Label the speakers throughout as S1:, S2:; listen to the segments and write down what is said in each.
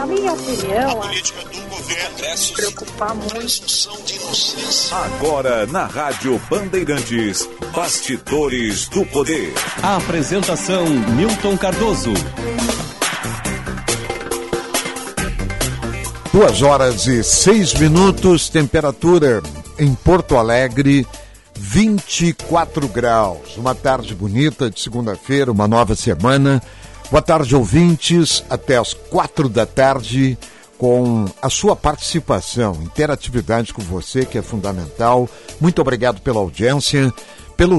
S1: Na minha opinião, a política do governo se preocupar muito.
S2: Agora na Rádio Bandeirantes, Bastidores do Poder.
S3: A apresentação Milton Cardoso.
S4: 2h06, temperatura em Porto Alegre, 24 graus. Uma tarde bonita de segunda-feira, uma nova semana. Boa tarde, ouvintes, até as 4 da tarde, com a sua participação, interatividade com você, que é fundamental. Muito obrigado pela audiência, pelo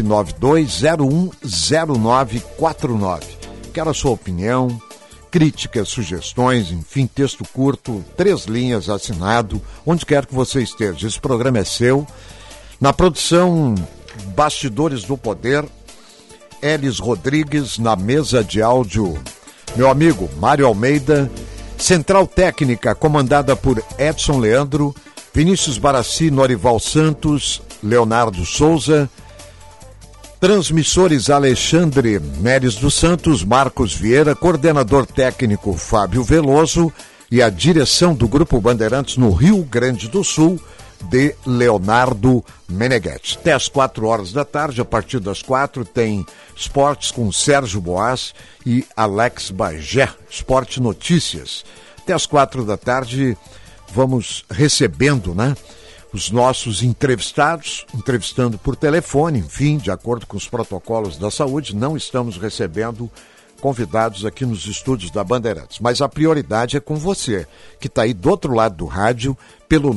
S4: 992010949. Quero a sua opinião, críticas, sugestões, enfim, texto curto, 3 linhas, assinado, onde quer que você esteja. Esse programa é seu. Na produção, Bastidores do Poder, Elis Rodrigues, na mesa de áudio, meu amigo Mário Almeida, central técnica comandada por Edson Leandro, Vinícius Barassi, Norival Santos, Leonardo Souza, transmissores Alexandre Meres dos Santos, Marcos Vieira, coordenador técnico Fábio Veloso e a direção do Grupo Bandeirantes no Rio Grande do Sul, de Leonardo Meneghetti. Até às 4 horas da tarde, a partir das 4, tem Esportes com Sérgio Boas e Alex Bagé, Esporte Notícias. Até às 4 da tarde, vamos recebendo, os nossos entrevistados, entrevistando por telefone, enfim, de acordo com os protocolos da saúde, não estamos recebendo convidados aqui nos estúdios da Bandeirantes, mas a prioridade é com você, que está aí do outro lado do rádio, pelo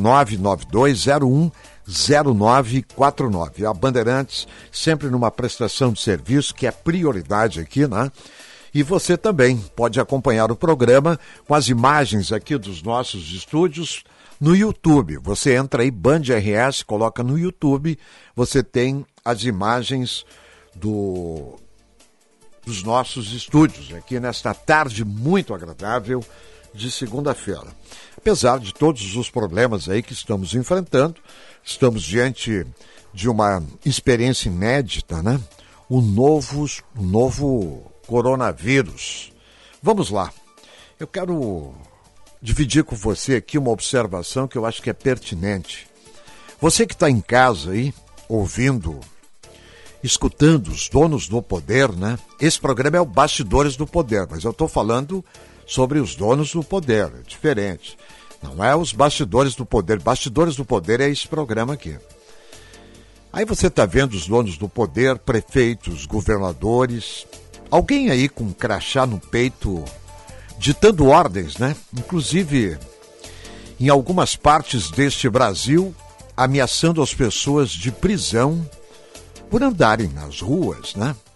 S4: 992010949. A Bandeirantes sempre numa prestação de serviço, que é prioridade aqui, E você também pode acompanhar o programa com as imagens aqui dos nossos estúdios no YouTube. Você entra aí, Band RS, coloca no YouTube, você tem as imagens dos nossos estúdios, aqui nesta tarde muito agradável de segunda-feira. Apesar de todos os problemas aí que estamos enfrentando, estamos diante de uma experiência inédita, O novo coronavírus. Vamos lá. Eu quero dividir com você aqui uma observação que eu acho que é pertinente. Você que está em casa aí, ouvindo, escutando os donos do poder, Esse programa é o Bastidores do Poder, mas eu estou falando sobre os donos do poder, é diferente. Não é os Bastidores do Poder. Bastidores do Poder é esse programa aqui. Aí você está vendo os donos do poder, prefeitos, governadores, alguém aí com um crachá no peito, ditando ordens, Inclusive, em algumas partes deste Brasil, ameaçando as pessoas de prisão por andarem nas ruas,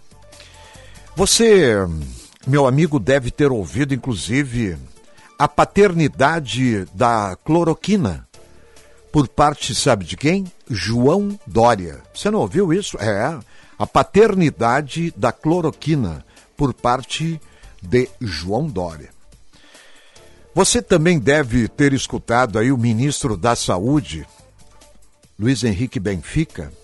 S4: Você, meu amigo, deve ter ouvido, inclusive, a paternidade da cloroquina por parte, sabe de quem? João Dória. Você não ouviu isso? É, a paternidade da cloroquina por parte de João Dória. Você também deve ter escutado aí o ministro da Saúde, Luiz Henrique Benfica,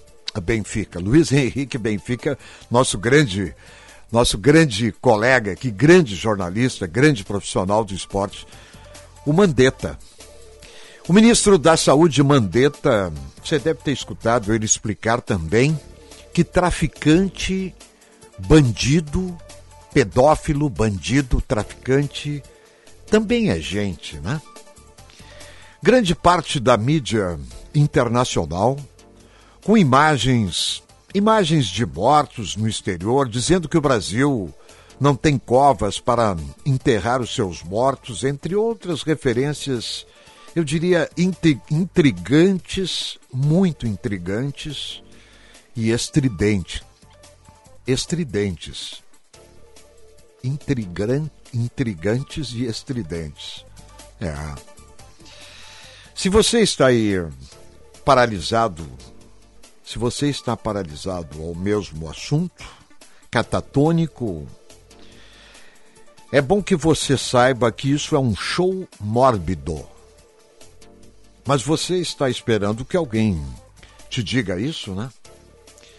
S4: nosso grande colega, que grande jornalista, grande profissional do esporte, o Mandetta. O ministro da Saúde, Mandetta, você deve ter escutado ele explicar também que traficante, bandido, pedófilo, bandido, traficante, também é gente, Grande parte da mídia internacional, com imagens de mortos no exterior, dizendo que o Brasil não tem covas para enterrar os seus mortos, entre outras referências, eu diria, intrigantes, muito intrigantes e estridentes. Intrigantes e estridentes. Se você está aí paralisado, se você está paralisado ao mesmo assunto, catatônico, é bom que você saiba que isso é um show mórbido. Mas você está esperando que alguém te diga isso,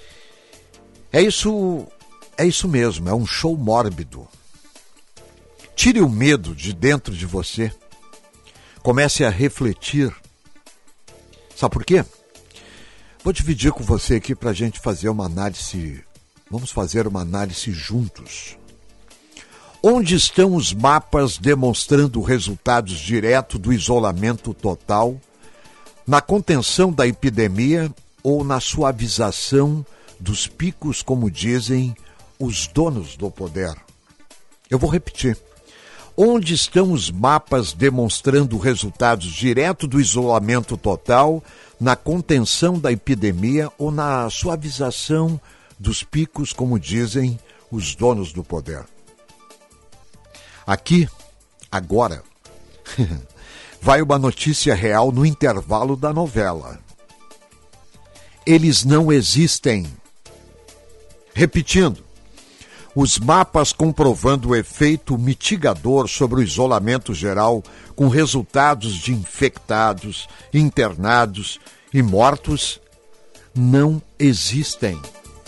S4: É isso mesmo, é um show mórbido. Tire o medo de dentro de você. Comece a refletir. Sabe por quê? Vou dividir com você aqui para a gente fazer uma análise. Vamos fazer uma análise juntos. Onde estão os mapas demonstrando resultados diretos do isolamento total, na contenção da epidemia ou na suavização dos picos, como dizem os donos do poder? Eu vou repetir. Onde estão os mapas demonstrando resultados diretos do isolamento total, na contenção da epidemia ou na suavização dos picos, como dizem os donos do poder? Aqui, agora, vai uma notícia real no intervalo da novela. Eles não existem. Repetindo, os mapas comprovando o efeito mitigador sobre o isolamento geral, com resultados de infectados, internados e mortos, não existem.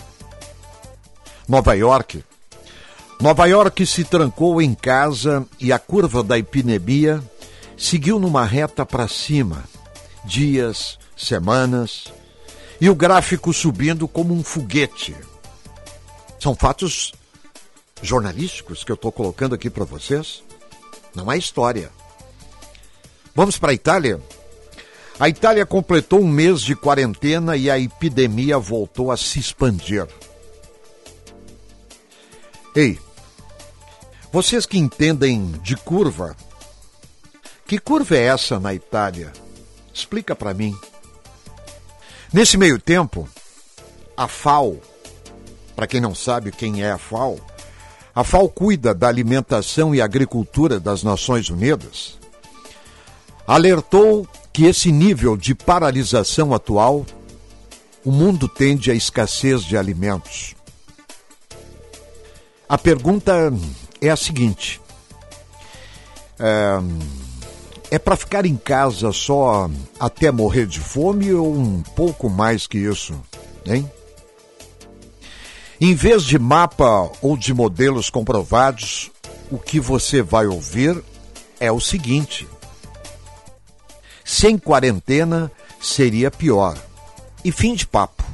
S4: Nova York se trancou em casa e a curva da epidemia seguiu numa reta para cima, dias, semanas, e o gráfico subindo como um foguete. São fatos jornalísticos que eu estou colocando aqui para vocês. Não é história. Vamos para a Itália? A Itália completou um mês de quarentena e a epidemia voltou a se expandir. Ei, vocês que entendem de curva, que curva é essa na Itália? Explica para mim. Nesse meio tempo, a FAO, para quem não sabe quem é a FAO cuida da alimentação e agricultura das Nações Unidas, alertou que esse nível de paralisação atual, o mundo tende à escassez de alimentos. A pergunta é a seguinte: é para ficar em casa só até morrer de fome ou um pouco mais que isso, hein? Em vez de mapa ou de modelos comprovados, o que você vai ouvir é o seguinte: sem quarentena seria pior. E fim de papo.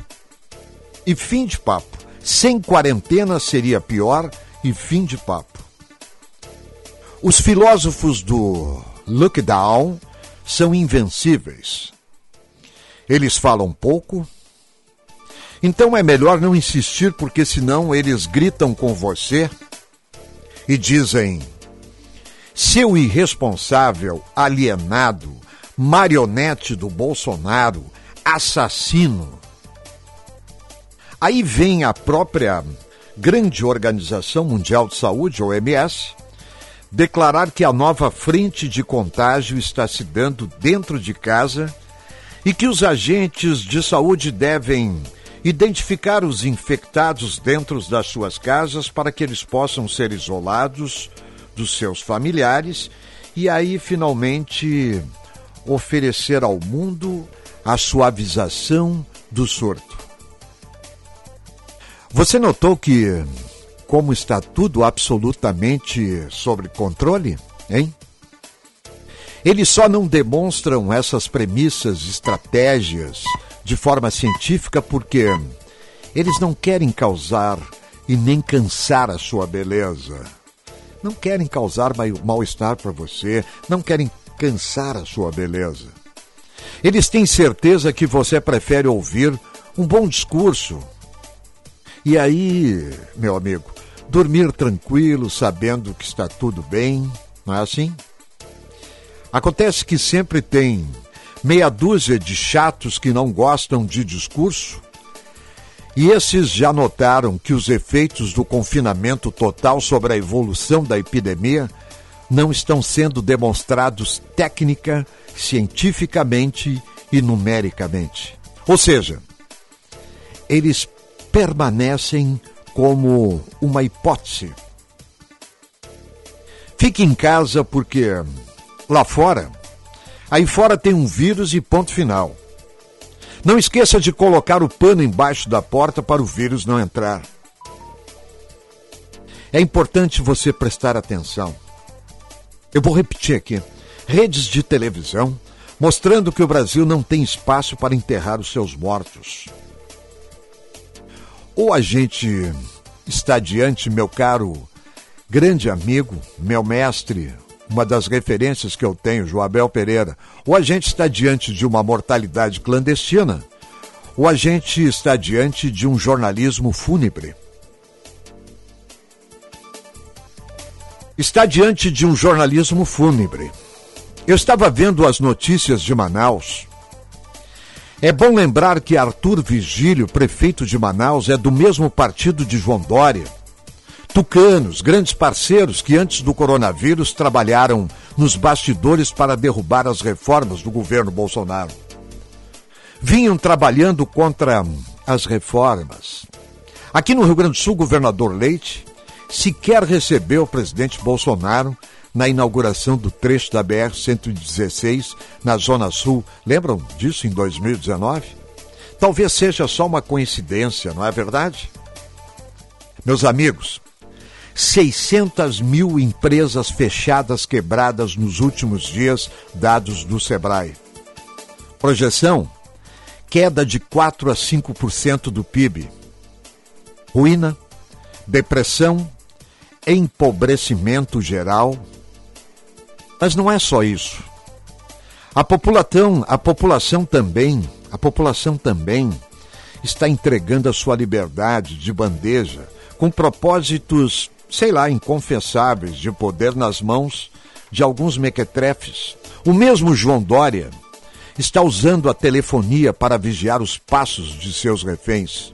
S4: Sem quarentena seria pior e fim de papo. Os filósofos do lockdown são invencíveis. Eles falam pouco. Então é melhor não insistir, porque senão eles gritam com você e dizem: seu irresponsável, alienado, marionete do Bolsonaro, assassino. Aí vem a própria grande Organização Mundial de Saúde, OMS, declarar que a nova frente de contágio está se dando dentro de casa e que os agentes de saúde devem identificar os infectados dentro das suas casas para que eles possam ser isolados dos seus familiares e aí finalmente oferecer ao mundo a suavização do surto. Você notou que como está tudo absolutamente sob controle, hein? Eles só não demonstram essas premissas, estratégias de forma científica porque eles não querem causar e nem cansar a sua beleza. Não querem causar mal-estar para você, não querem cansar a sua beleza. Eles têm certeza que você prefere ouvir um bom discurso. E aí, meu amigo, dormir tranquilo, sabendo que está tudo bem, não é assim? Acontece que sempre tem meia dúzia de chatos que não gostam de discurso, e esses já notaram que os efeitos do confinamento total sobre a evolução da epidemia não estão sendo demonstrados técnica, cientificamente e numericamente. Ou seja, eles permanecem como uma hipótese. Fique em casa porque aí fora tem um vírus e ponto final. Não esqueça de colocar o pano embaixo da porta para o vírus não entrar. É importante você prestar atenção. Eu vou repetir aqui. Redes de televisão mostrando que o Brasil não tem espaço para enterrar os seus mortos. Ou a gente está diante, meu caro grande amigo, meu mestre, uma das referências que eu tenho, Joabel Pereira, ou a gente está diante de uma mortalidade clandestina, ou a gente está diante de um jornalismo fúnebre. Está diante de um jornalismo fúnebre. Eu estava vendo as notícias de Manaus. É bom lembrar que Arthur Vigílio, prefeito de Manaus, é do mesmo partido de João Dória. Tucanos, grandes parceiros que antes do coronavírus trabalharam nos bastidores para derrubar as reformas do governo Bolsonaro. Vinham trabalhando contra as reformas. Aqui no Rio Grande do Sul, o governador Leite sequer recebeu o presidente Bolsonaro na inauguração do trecho da BR-116 na Zona Sul. Lembram disso em 2019? Talvez seja só uma coincidência, não é verdade? Meus amigos, 600 mil empresas fechadas, quebradas nos últimos dias, dados do Sebrae. Projeção, queda de 4 a 5% do PIB. Ruína, depressão, empobrecimento geral. Mas não é só isso. A população também está entregando a sua liberdade de bandeja com propósitos, inconfessáveis de poder nas mãos de alguns mequetrefes. O mesmo João Dória está usando a telefonia para vigiar os passos de seus reféns.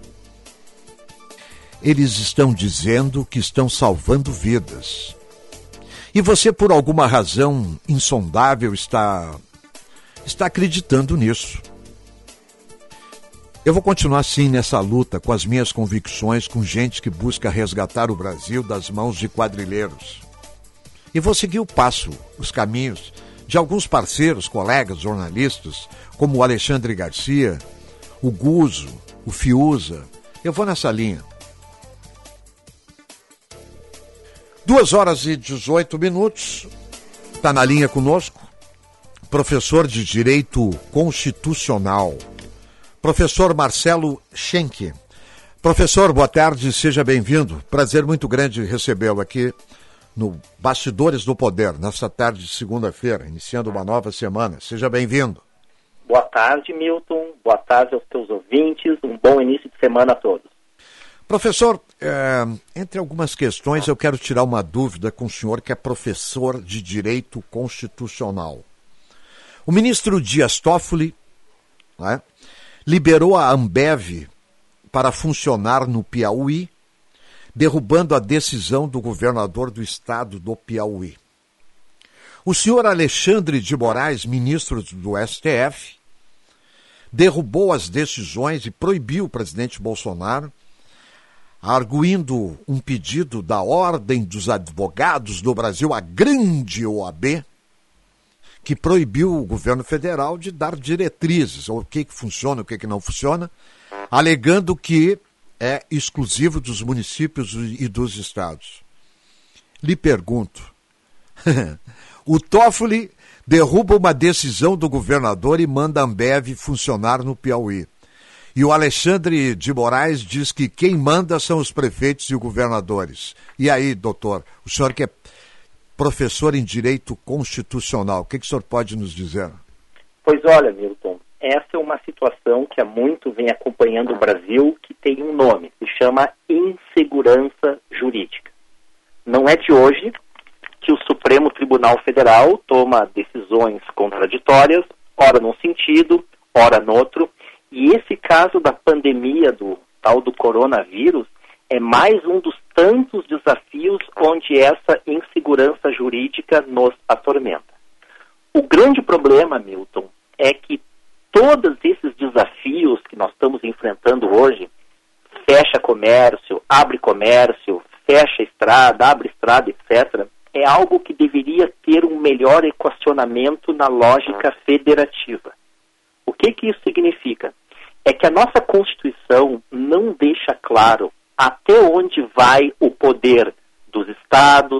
S4: Eles estão dizendo que estão salvando vidas. E você, por alguma razão insondável, está acreditando nisso. Eu vou continuar assim nessa luta com as minhas convicções, com gente que busca resgatar o Brasil das mãos de quadrilheiros. E vou seguir os caminhos de alguns parceiros, colegas, jornalistas, como o Alexandre Garcia, o Guzo, o Fiuza. Eu vou nessa linha. 2h18. Está na linha conosco, professor de Direito Constitucional, professor Marcelo Schenck. Professor, boa tarde, seja bem-vindo. Prazer muito grande recebê-lo aqui no Bastidores do Poder, nesta tarde de segunda-feira, iniciando uma nova semana. Seja bem-vindo.
S5: Boa tarde, Milton. Boa tarde aos teus ouvintes. Um bom início de semana a todos.
S4: Professor, entre algumas questões, eu quero tirar uma dúvida com o senhor, que é professor de Direito Constitucional. O ministro Dias Toffoli, liberou a Ambev para funcionar no Piauí, derrubando a decisão do governador do estado do Piauí. O senhor Alexandre de Moraes, ministro do STF, derrubou as decisões e proibiu o presidente Bolsonaro, arguindo um pedido da Ordem dos Advogados do Brasil, a grande OAB, que proibiu o governo federal de dar diretrizes, o que funciona, o que não funciona, alegando que é exclusivo dos municípios e dos estados. Lhe pergunto, o Toffoli derruba uma decisão do governador e manda a Ambev funcionar no Piauí. E o Alexandre de Moraes diz que quem manda são os prefeitos e os governadores. E aí, doutor, o senhor que é professor em Direito Constitucional, o que o senhor pode nos dizer?
S5: Pois olha, Milton, essa é uma situação que há muito vem acompanhando o Brasil, que tem um nome, se chama insegurança jurídica. Não é de hoje que o Supremo Tribunal Federal toma decisões contraditórias, ora num sentido, ora no outro. E esse caso da pandemia do tal do coronavírus é mais um dos tantos desafios onde essa insegurança jurídica nos atormenta. O grande problema, Milton, é que todos esses desafios que nós estamos enfrentando hoje, fecha comércio, fecha estrada, abre estrada, etc., é algo que deveria ter um melhor equacionamento na lógica federativa. O que isso significa? É que a nossa Constituição não deixa claro até onde vai o poder dos estados,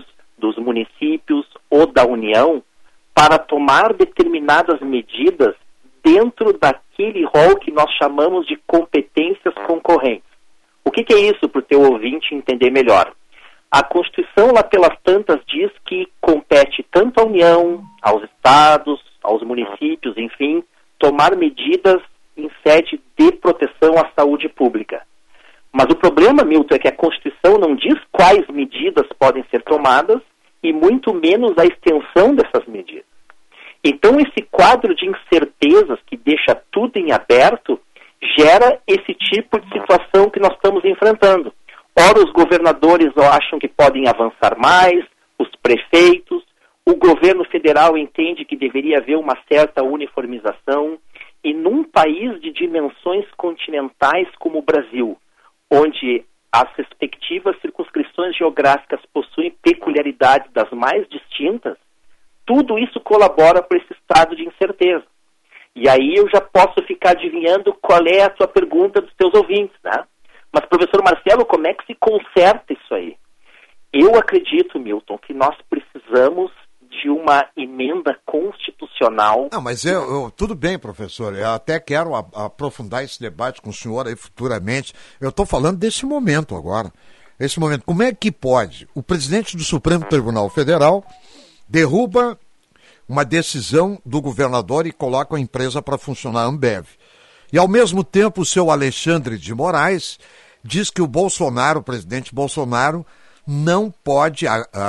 S5: dos municípios ou da União para tomar determinadas medidas dentro daquele rol que nós chamamos de competências concorrentes. O que é isso, para o teu ouvinte entender melhor? A Constituição, lá pelas tantas, diz que compete tanto à União, aos estados, aos municípios, enfim, tomar medidas em sede de proteção à saúde pública. Mas o problema, Milton, é que a Constituição não diz quais medidas podem ser tomadas e muito menos a extensão dessas medidas. Então, esse quadro de incertezas que deixa tudo em aberto gera esse tipo de situação que nós estamos enfrentando. Ora, os governadores acham que podem avançar mais, os prefeitos, o governo federal entende que deveria haver uma certa uniformização, e num país de dimensões continentais como o Brasil, onde as respectivas circunscrições geográficas possuem peculiaridades das mais distintas, tudo isso colabora para esse estado de incerteza. E aí eu já posso ficar adivinhando qual é a tua pergunta dos teus ouvintes, né? Mas, professor Marcelo, como é que se conserta isso aí? Eu acredito, Milton, que nós precisamos de uma emenda constitucional.
S4: Não, mas tudo bem, professor, eu até quero aprofundar esse debate com o senhor aí futuramente. Eu estou falando desse momento agora. Esse momento, como é que pode o presidente do Supremo Tribunal Federal derruba uma decisão do governador e coloca a empresa para funcionar, a Ambev? E, ao mesmo tempo, o seu Alexandre de Moraes diz que o Bolsonaro, o presidente Bolsonaro, não pode,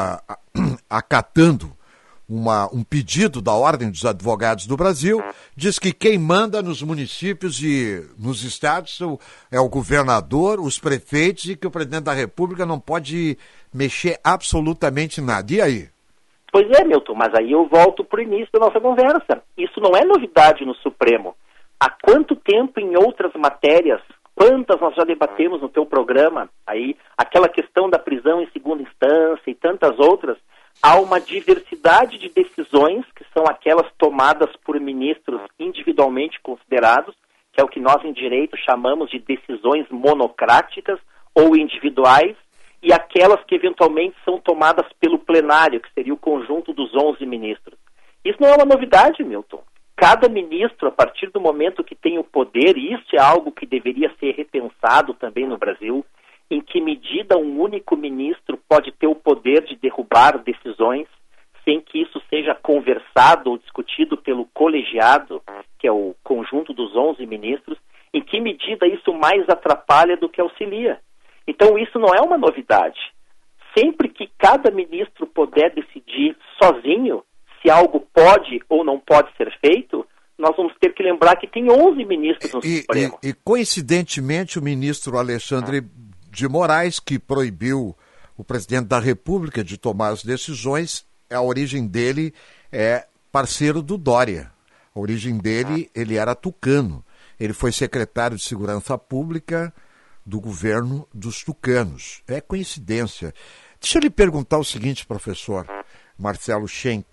S4: acatando um pedido da Ordem dos Advogados do Brasil, diz que quem manda nos municípios e nos estados é o governador, os prefeitos, e que o presidente da República não pode mexer absolutamente nada. E aí?
S5: Pois é, Milton, mas aí eu volto para o início da nossa conversa. Isso não é novidade no Supremo. Há quanto tempo em outras matérias, quantas nós já debatemos no teu programa, aí, aquela questão da prisão em segunda instância e tantas outras, há uma diversidade de decisões, que são aquelas tomadas por ministros individualmente considerados, que é o que nós em direito chamamos de decisões monocráticas ou individuais, e aquelas que eventualmente são tomadas pelo plenário, que seria o conjunto dos 11 ministros. Isso não é uma novidade, Milton. Cada ministro, a partir do momento que tem o poder, e isso é algo que deveria ser repensado também no Brasil, em que medida um único ministro pode ter o poder de derrubar decisões sem que isso seja conversado ou discutido pelo colegiado, que é o conjunto dos 11 ministros, em que medida isso mais atrapalha do que auxilia. Então isso não é uma novidade. Sempre que cada ministro puder decidir sozinho se algo pode ou não pode ser feito, nós vamos ter que lembrar que tem 11 ministros no Supremo.
S4: E coincidentemente, o ministro Alexandre de Moraes, que proibiu o presidente da República de tomar as decisões, a origem dele é parceiro do Dória. A origem dele, ele era tucano. Ele foi secretário de Segurança Pública do governo dos tucanos. É coincidência. Deixa eu lhe perguntar o seguinte, professor Marcelo Schenck.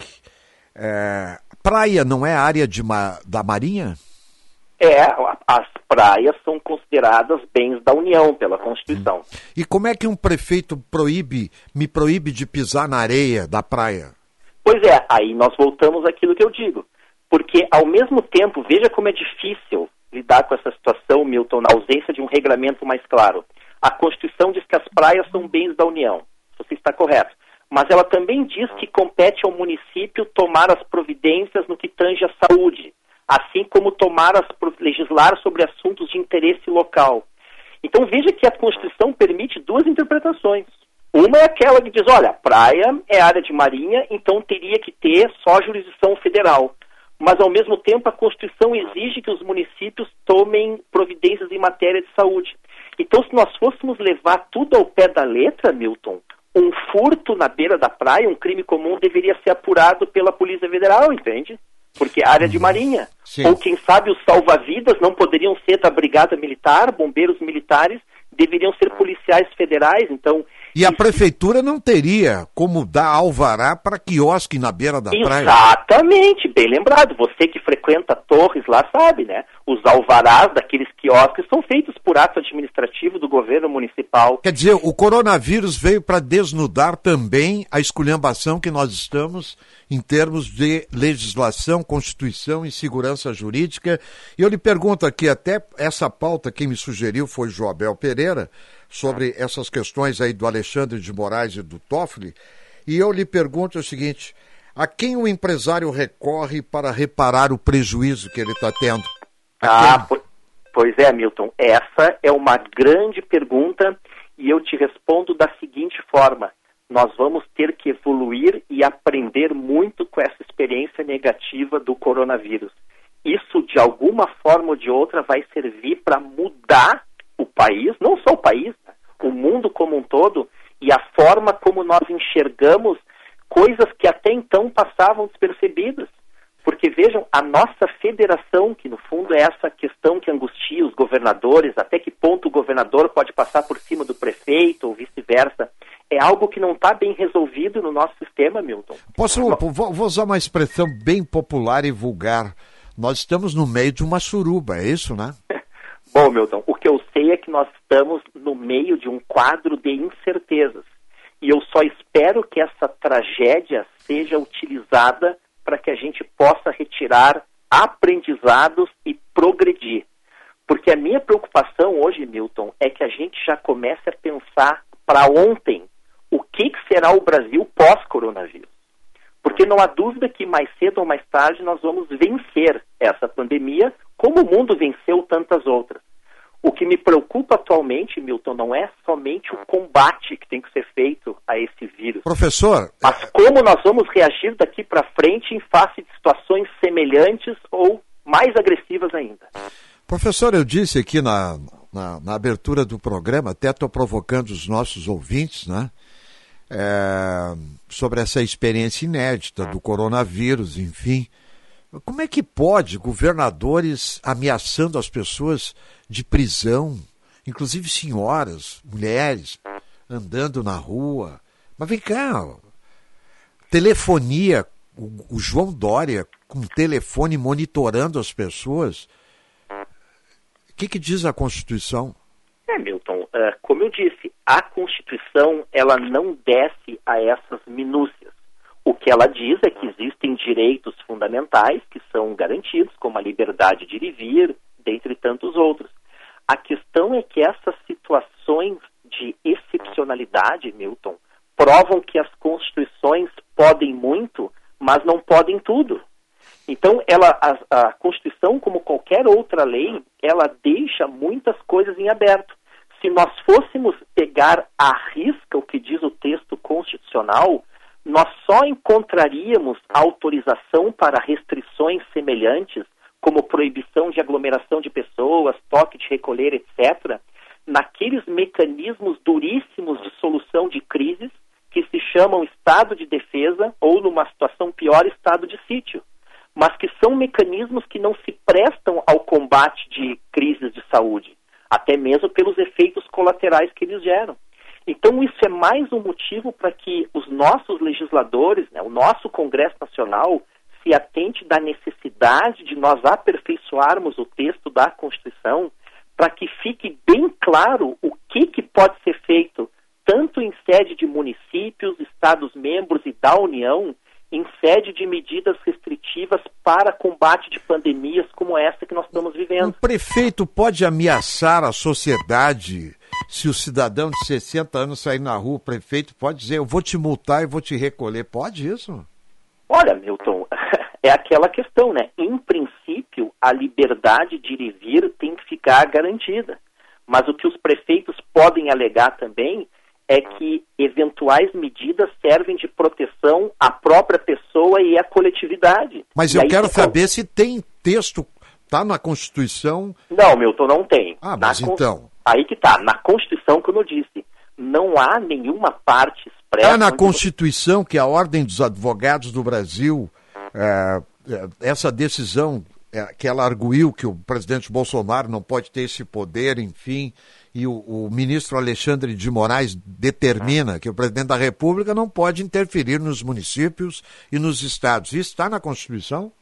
S4: Praia não é área da Marinha?
S5: As praias são consideradas bens da União pela Constituição.
S4: E como é que um prefeito me proíbe de pisar na areia da praia?
S5: Pois é, aí nós voltamos àquilo que eu digo. Porque, ao mesmo tempo, veja como é difícil lidar com essa situação, Milton, na ausência de um regulamento mais claro. A Constituição diz que as praias são bens da União. Você está correto. Mas ela também diz que compete ao município tomar as providências no que tange à saúde, assim como legislar sobre assuntos de interesse local. Então veja que a Constituição permite duas interpretações. Uma é aquela que diz, olha, praia é área de marinha, então teria que ter só jurisdição federal. Mas, ao mesmo tempo, a Constituição exige que os municípios tomem providências em matéria de saúde. Então, se nós fôssemos levar tudo ao pé da letra, Milton, um furto na beira da praia, um crime comum, deveria ser apurado pela Polícia Federal, entende? Porque é área de marinha.
S4: Sim.
S5: Ou, quem sabe, os salva-vidas não poderiam ser da Brigada Militar, bombeiros militares, deveriam ser policiais federais. Então,
S4: E a prefeitura não teria como dar alvará para quiosque na beira da praia?
S5: Exatamente, bem lembrado. Você que frequenta Torres lá sabe, né? Os alvarás daqueles quiosques são feitos por ato administrativo do governo municipal.
S4: Quer dizer, o coronavírus veio para desnudar também a esculhambação que nós estamos em termos de legislação, Constituição e segurança jurídica. E eu lhe pergunto aqui, até essa pauta quem me sugeriu foi Joabel Pereira, sobre essas questões aí do Alexandre de Moraes e do Toffoli, e eu lhe pergunto o seguinte: a quem o empresário recorre para reparar o prejuízo que ele está tendo?
S5: Pois é, Milton, essa é uma grande pergunta e eu te respondo da seguinte forma: nós vamos ter que evoluir e aprender muito com essa experiência negativa do coronavírus. Isso, de alguma forma ou de outra, vai servir para mudar o país, não só o país, né? O mundo como um todo, e a forma como nós enxergamos coisas que até então passavam despercebidas. Porque, vejam, a nossa federação, que no fundo é essa questão que angustia os governadores, até que ponto o governador pode passar por cima do prefeito ou vice-versa, é algo que não está bem resolvido no nosso sistema, Milton.
S4: Vou usar uma expressão bem popular e vulgar. Nós estamos no meio de uma suruba, é isso, né?
S5: Bom, Milton, o que eu sei é que nós estamos no meio de um quadro de incertezas. E eu só espero que essa tragédia seja utilizada para que a gente possa retirar aprendizados e progredir. Porque a minha preocupação hoje, Milton, é que a gente já comece a pensar para ontem o que será o Brasil pós-coronavírus. Porque não há dúvida que mais cedo ou mais tarde nós vamos vencer essa pandemia, como o mundo venceu tantas outras. O que me preocupa atualmente, Milton, não é somente o combate que tem que ser feito a esse vírus.
S4: Professor...
S5: Mas como nós vamos reagir daqui para frente em face de situações semelhantes ou mais agressivas ainda.
S4: Professor, eu disse aqui na abertura do programa, até estou provocando os nossos ouvintes, né? Sobre essa experiência inédita do coronavírus, enfim. Como é que pode governadores ameaçando as pessoas de prisão, inclusive senhoras, mulheres, andando na rua? Mas vem cá, telefonia, o João Dória com telefone monitorando as pessoas. O que diz a Constituição?
S5: Milton, como eu disse, a Constituição ela não desce a essas minúcias. O que ela diz é que existem direitos fundamentais que são garantidos, como a liberdade de ir e vir, dentre tantos outros. A questão é que essas situações de excepcionalidade, Milton, provam que as constituições podem muito, mas não podem tudo. Então, a Constituição, como qualquer outra lei, ela deixa muitas coisas em aberto. Se nós fôssemos pegar à risca o que diz o texto constitucional, nós só encontraríamos autorização para restrições semelhantes, como proibição de aglomeração de pessoas, toque de recolher, etc., naqueles mecanismos duríssimos de solução de crises que se chamam estado de defesa ou, numa situação pior, estado de sítio, mas que são mecanismos que não se prestam ao combate de crises de saúde, até mesmo pelos efeitos colaterais que eles geram. Então, isso é mais um motivo para que os nossos legisladores, né, o nosso Congresso Nacional, se atente da necessidade de nós aperfeiçoarmos o texto da Constituição para que fique bem claro o que pode ser feito, tanto em sede de municípios, Estados-membros e da União, em sede de medidas restritivas para combate de pandemias como essa que nós estamos vivendo.
S4: O prefeito pode ameaçar a sociedade? Se o cidadão de 60 anos sair na rua, o prefeito pode dizer: eu vou te multar e vou te recolher. Pode isso?
S5: Olha, Milton, é aquela questão, né? Em princípio, a liberdade de ir e vir tem que ficar garantida. Mas o que os prefeitos podem alegar também é que eventuais medidas servem de proteção à própria pessoa e à coletividade.
S4: Mas eu quero saber se tem texto, tá na Constituição?
S5: Não, Milton, não tem.
S4: Mas então...
S5: Aí que tá, na Constituição, como eu disse, não há nenhuma parte expressa...
S4: Está na Constituição que a Ordem dos Advogados do Brasil, essa decisão que ela arguiu que o presidente Bolsonaro não pode ter esse poder, enfim, e o ministro Alexandre de Moraes determina que o presidente da República não pode interferir nos municípios e nos estados. Isso está na Constituição?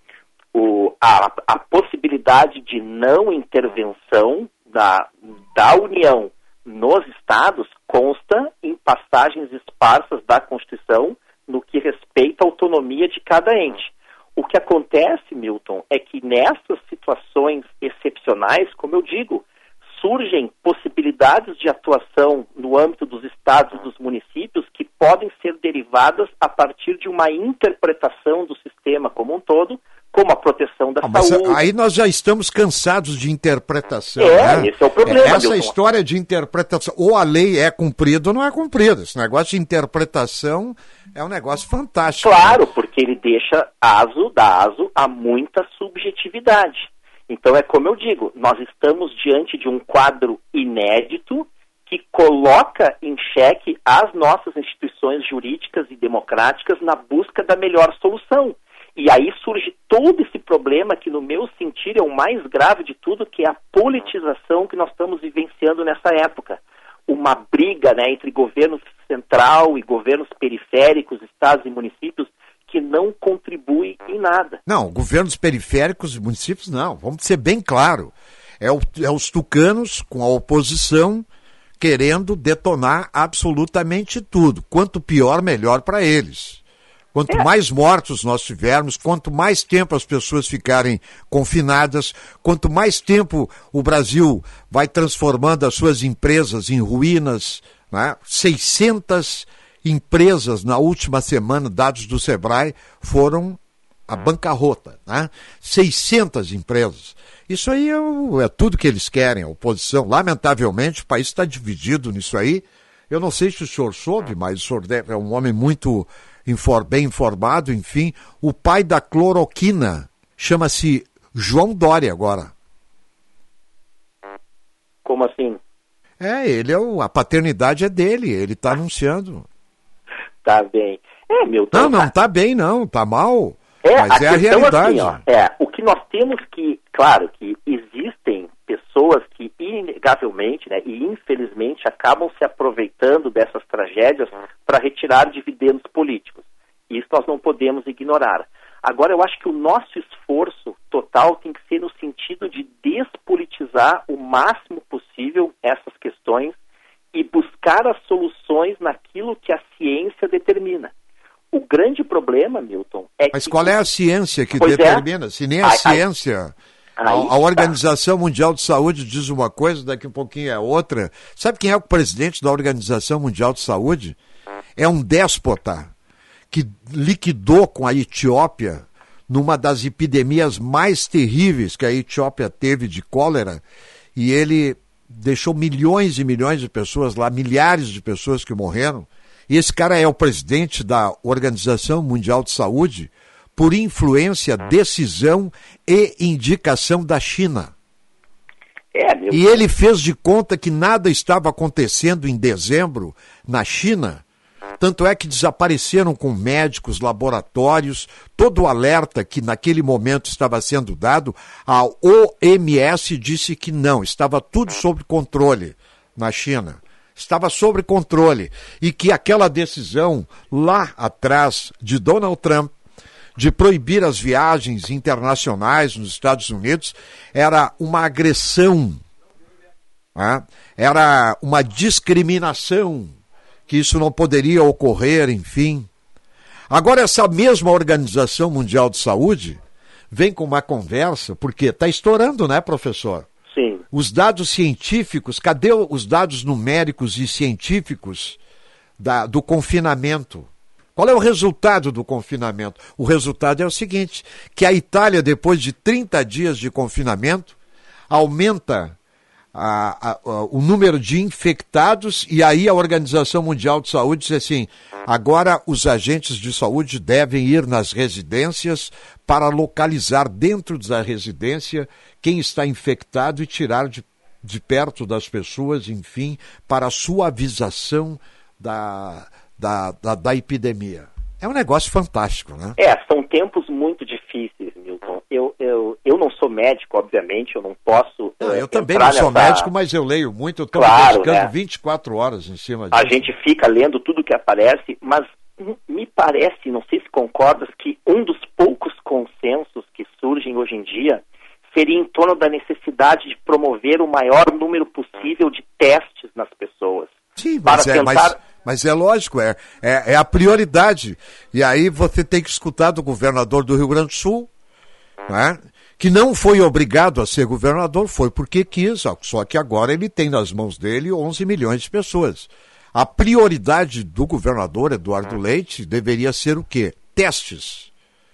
S5: A possibilidade de não intervenção da União nos estados consta em passagens esparsas da Constituição no que respeita à autonomia de cada ente. O que acontece, Milton, é que nessas situações excepcionais, como eu digo, surgem possibilidades de atuação no âmbito dos estados e dos municípios que podem ser derivadas a partir de uma interpretação do sistema como um todo, como a proteção da saúde.
S4: Aí nós já estamos cansados de interpretação.
S5: Esse é o problema.
S4: Essa história de interpretação, ou a lei é cumprida ou não é cumprida. Esse negócio de interpretação é um negócio fantástico.
S5: Claro, porque ele dá aso a muita subjetividade. Então é como eu digo, nós estamos diante de um quadro inédito que coloca em xeque as nossas instituições jurídicas e democráticas na busca da melhor solução. E aí surge todo esse problema que, no meu sentir, é o mais grave de tudo, que é a politização que nós estamos vivenciando nessa época. Uma briga, né, entre governo central e governos periféricos, estados e municípios, que não contribui em nada.
S4: Não, governos periféricos e municípios não, vamos ser bem claro. É os tucanos com a oposição querendo detonar absolutamente tudo. Quanto pior, melhor para eles. Quanto mais mortos nós tivermos, quanto mais tempo as pessoas ficarem confinadas, quanto mais tempo o Brasil vai transformando as suas empresas em ruínas, né? 600 empresas na última semana, dados do Sebrae, foram à bancarrota, né? 600 empresas. Isso aí é tudo que eles querem, a oposição. Lamentavelmente, o país está dividido nisso aí. Eu não sei se o senhor soube, mas o senhor é um homem muito bem informado, enfim. O pai da cloroquina chama-se João Dória agora.
S5: Como assim?
S4: A paternidade é dele, ele está anunciando.
S5: Tá bem. Milton.
S4: Não tá bem não, tá mal. Mas é a realidade.
S5: Assim, o que nós temos que, claro, que existem pessoas que inegavelmente, né, e infelizmente acabam se aproveitando dessas tragédias para retirar dividendos políticos. Isso nós não podemos ignorar. Agora, eu acho que o nosso esforço total tem que ser no sentido de despolitizar o máximo possível essas questões e buscar as soluções naquilo que a ciência determina. O grande problema, Milton,
S4: Mas qual é a ciência que determina? Se nem a ciência... A Organização Mundial de Saúde diz uma coisa, daqui a pouquinho é outra. Sabe quem é o presidente da Organização Mundial de Saúde? É um déspota que liquidou com a Etiópia numa das epidemias mais terríveis que a Etiópia teve de cólera, e ele deixou milhões e milhões de pessoas lá, milhares de pessoas que morreram. E esse cara é o presidente da Organização Mundial de Saúde por influência, decisão e indicação da China. E ele fez de conta que nada estava acontecendo em dezembro na China. Tanto é que desapareceram com médicos, laboratórios, todo o alerta que naquele momento estava sendo dado, a OMS disse que não, estava tudo sob controle na China. Estava sob controle. E que aquela decisão lá atrás de Donald Trump de proibir as viagens internacionais nos Estados Unidos era uma agressão, né? Era uma discriminação, que isso não poderia ocorrer, enfim. Agora, essa mesma Organização Mundial de Saúde vem com uma conversa, porque está estourando, né, professor?
S5: Sim.
S4: Os dados científicos, cadê os dados numéricos e científicos do confinamento? Qual é o resultado do confinamento? O resultado é o seguinte, que a Itália, depois de 30 dias de confinamento, aumenta o número de infectados, e aí a Organização Mundial de Saúde diz assim, agora os agentes de saúde devem ir nas residências para localizar dentro da residência quem está infectado e tirar de perto das pessoas, enfim, para a suavização da epidemia. É um negócio fantástico, né?
S5: São tempos muito difíceis, Milton. eu não sou médico, obviamente, eu não posso...
S4: eu também não sou médico, mas eu leio muito, eu estou me dedicando 24 horas em cima disso.
S5: A gente fica lendo tudo que aparece, mas me parece, não sei se concordas, que um dos poucos consensos que surgem hoje em dia seria em torno da necessidade de promover o maior número possível de testes nas pessoas.
S4: Sim, mas é lógico, é a prioridade. E aí você tem que escutar do governador do Rio Grande do Sul, né, que não foi obrigado a ser governador, foi porque quis, só que agora ele tem nas mãos dele 11 milhões de pessoas. A prioridade do governador Eduardo Leite deveria ser o quê? Testes.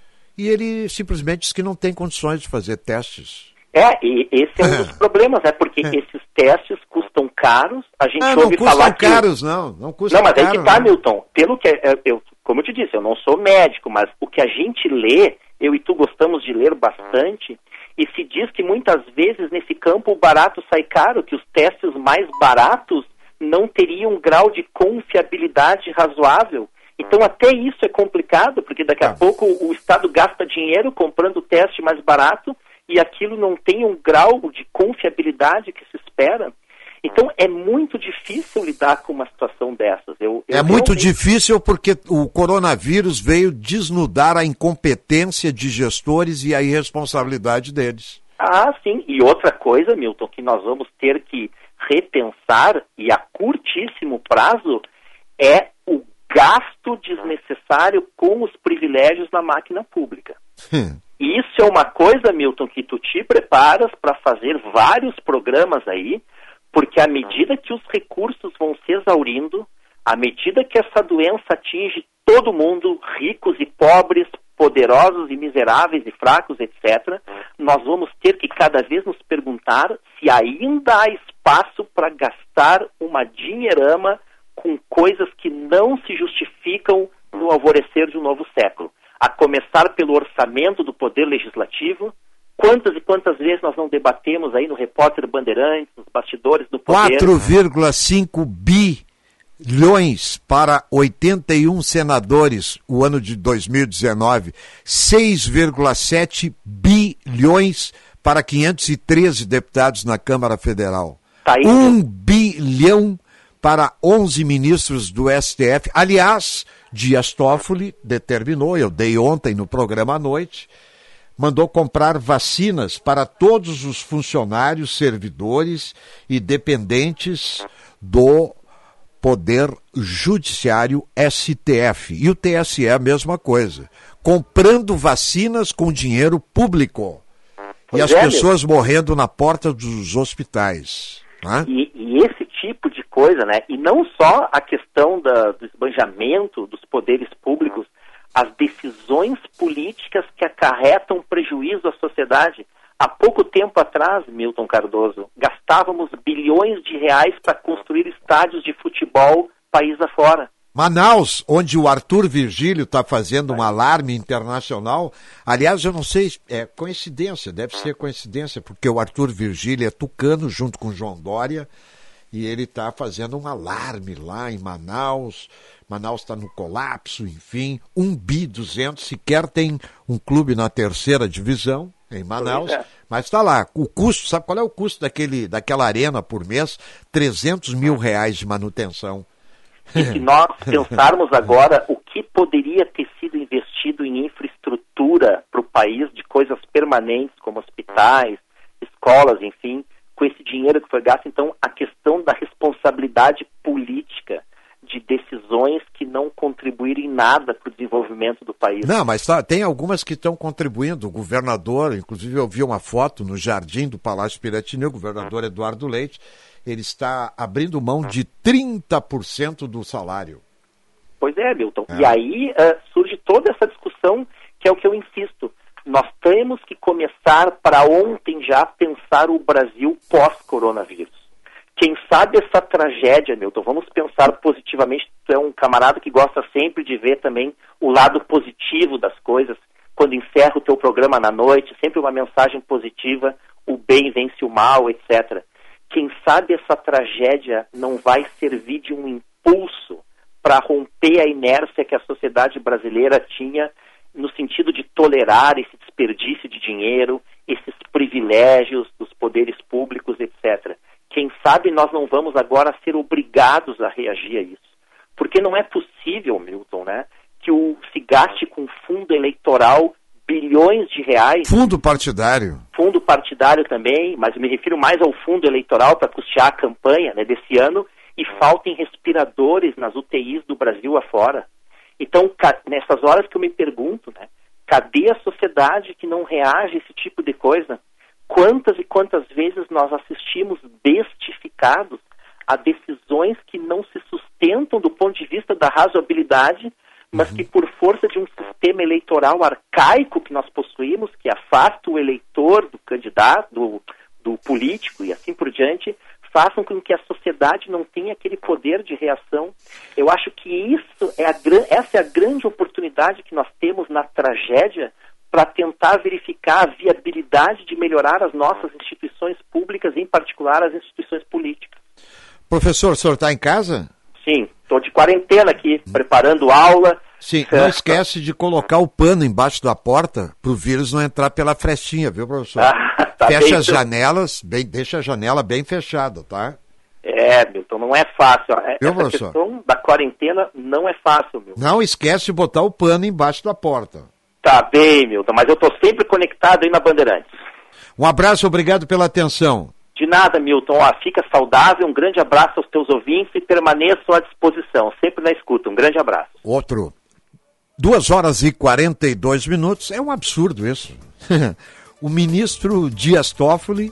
S4: E ele simplesmente diz que não tem condições de fazer testes.
S5: E esse é um dos problemas, porque esses testes custam caros, a gente ouve falar
S4: que... Não custam
S5: caros,
S4: mas
S5: aí que tá, Milton, pelo que, como eu te disse, eu não sou médico, mas o que a gente lê, eu e tu gostamos de ler bastante, e se diz que muitas vezes nesse campo o barato sai caro, que os testes mais baratos não teriam um grau de confiabilidade razoável. Então até isso é complicado, porque daqui a pouco o Estado gasta dinheiro comprando o teste mais barato e aquilo não tem um grau de confiabilidade que se espera. Então é muito difícil lidar com uma situação dessas.
S4: Muito difícil porque o coronavírus veio desnudar a incompetência de gestores e a irresponsabilidade deles.
S5: Sim. E outra coisa, Milton, que nós vamos ter que repensar, e a curtíssimo prazo, é o gasto desnecessário com os privilégios na máquina pública. Isso é uma coisa, Milton, que tu te preparas para fazer vários programas aí, porque à medida que os recursos vão se exaurindo, à medida que essa doença atinge todo mundo, ricos e pobres, poderosos e miseráveis e fracos, etc., nós vamos ter que cada vez nos perguntar se ainda há espaço para gastar uma dinheirama com coisas que não se justificam no alvorecer de um novo século. A começar pelo orçamento do Poder Legislativo. Quantas e quantas vezes nós não debatemos aí no Repórter Bandeirantes, nos bastidores do Poder...
S4: 4,5 bilhões para 81 senadores o ano de 2019, 6,7 bilhões para 513 deputados na Câmara Federal, 1 bilhão para 11 ministros do STF. Aliás, Dias Toffoli determinou, eu dei ontem no programa à noite, mandou comprar vacinas para todos os funcionários, servidores e dependentes do Poder Judiciário STF. E o TSE a mesma coisa, comprando vacinas com dinheiro público. E as pessoas morrendo na porta dos hospitais. Né?
S5: E esse tipo de coisa, né? E não só a questão do esbanjamento dos poderes públicos, as decisões políticas que acarretam prejuízo à sociedade. Há pouco tempo atrás, Milton Cardoso, gastávamos bilhões de reais para construir estádios de futebol país afora.
S4: Manaus, onde o Arthur Virgílio está fazendo um alarme internacional. Aliás, eu não sei, é coincidência, deve ser coincidência, porque o Arthur Virgílio é tucano junto com o João Dória e ele está fazendo um alarme lá em Manaus. Manaus está no colapso, enfim, 1.2 bi, sequer tem um clube na 3ª divisão em Manaus, mas está lá. O custo, sabe qual é o custo daquela arena por mês? R$300 mil de manutenção.
S5: E se nós pensarmos agora o que poderia ter sido investido em infraestrutura para o país, de coisas permanentes, como hospitais, escolas, enfim, com esse dinheiro que foi gasto, então a questão da responsabilidade política de decisões que não contribuírem nada para o desenvolvimento do país.
S4: Não, mas tem algumas que estão contribuindo. O governador, inclusive eu vi uma foto no jardim do Palácio Piratini, o governador Eduardo Leite, ele está abrindo mão de 30% do salário.
S5: Pois é, Milton. E aí surge toda essa discussão, que é o que eu insisto. Nós temos que começar para ontem já pensar o Brasil pós-coronavírus. Quem sabe essa tragédia, Milton, vamos pensar positivamente. Tu é um camarada que gosta sempre de ver também o lado positivo das coisas. Quando encerra o teu programa na noite, sempre uma mensagem positiva, o bem vence o mal, etc. Quem sabe essa tragédia não vai servir de um impulso para romper a inércia que a sociedade brasileira tinha no sentido de tolerar esse desperdício de dinheiro, esses privilégios dos poderes públicos, etc. Quem sabe nós não vamos agora ser obrigados a reagir a isso. Porque não é possível, Milton, né, que se gaste com fundo eleitoral bilhões de reais.
S4: Fundo partidário.
S5: Fundo partidário também, mas eu me refiro mais ao fundo eleitoral para custear a campanha, né, desse ano, e faltem respiradores nas UTIs do Brasil afora. Então, nessas horas que eu me pergunto, né, cadê a sociedade que não reage a esse tipo de coisa? Quantas e quantas vezes nós assistimos bestificados a decisões que não se sustentam do ponto de vista da razoabilidade, mas que por força de um sistema eleitoral arcaico que nós possuímos, que afasta o eleitor do candidato, do político e assim por diante, façam com que a sociedade não tenha aquele poder de reação. Eu acho que essa é a grande oportunidade que nós temos na tragédia para tentar verificar a viabilidade de melhorar as nossas instituições públicas, em particular as instituições políticas.
S4: Professor, o senhor está em casa?
S5: Sim, estou de quarentena aqui, preparando aula.
S4: Sim, não esquece de colocar o pano embaixo da porta para o vírus não entrar pela frestinha, viu, professor?
S5: Tá
S4: fecha as janelas, deixa a janela bem fechada, tá?
S5: Milton, não é fácil.
S4: Viu,
S5: essa
S4: professor?
S5: Questão da quarentena não é fácil, Milton.
S4: Não esquece de botar o pano embaixo da porta.
S5: Tá bem, Milton, mas eu estou sempre conectado aí na Bandeirantes.
S4: Um abraço, obrigado pela atenção.
S5: De nada, Milton. Fica saudável, um grande abraço aos teus ouvintes e permaneçam à disposição, sempre na escuta. Um grande abraço.
S4: Outro. 2h42, é um absurdo isso. O ministro Dias Toffoli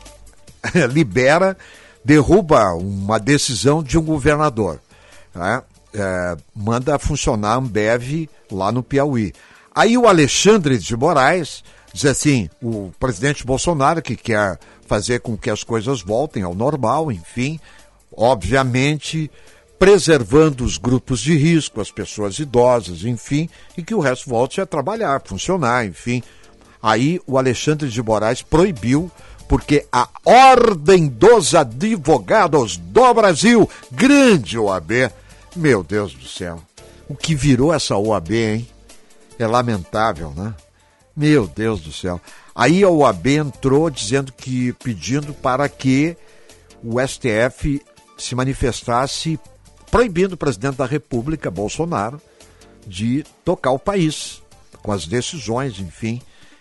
S4: derruba uma decisão de um governador, né? Manda funcionar a Ambev lá no Piauí. Aí o Alexandre de Moraes diz assim, o presidente Bolsonaro, que quer fazer com que as coisas voltem ao normal, enfim, obviamente preservando os grupos de risco, as pessoas idosas, enfim, e que o resto volte a trabalhar, funcionar, enfim. Aí o Alexandre de Moraes proibiu, porque a Ordem dos Advogados do Brasil, grande OAB, meu Deus do céu, o que virou essa OAB, hein? É lamentável, né? Meu Deus do céu. Aí a OAB entrou pedindo para que o STF se manifestasse proibindo o presidente da República, Bolsonaro, de tocar o país com as decisões, enfim.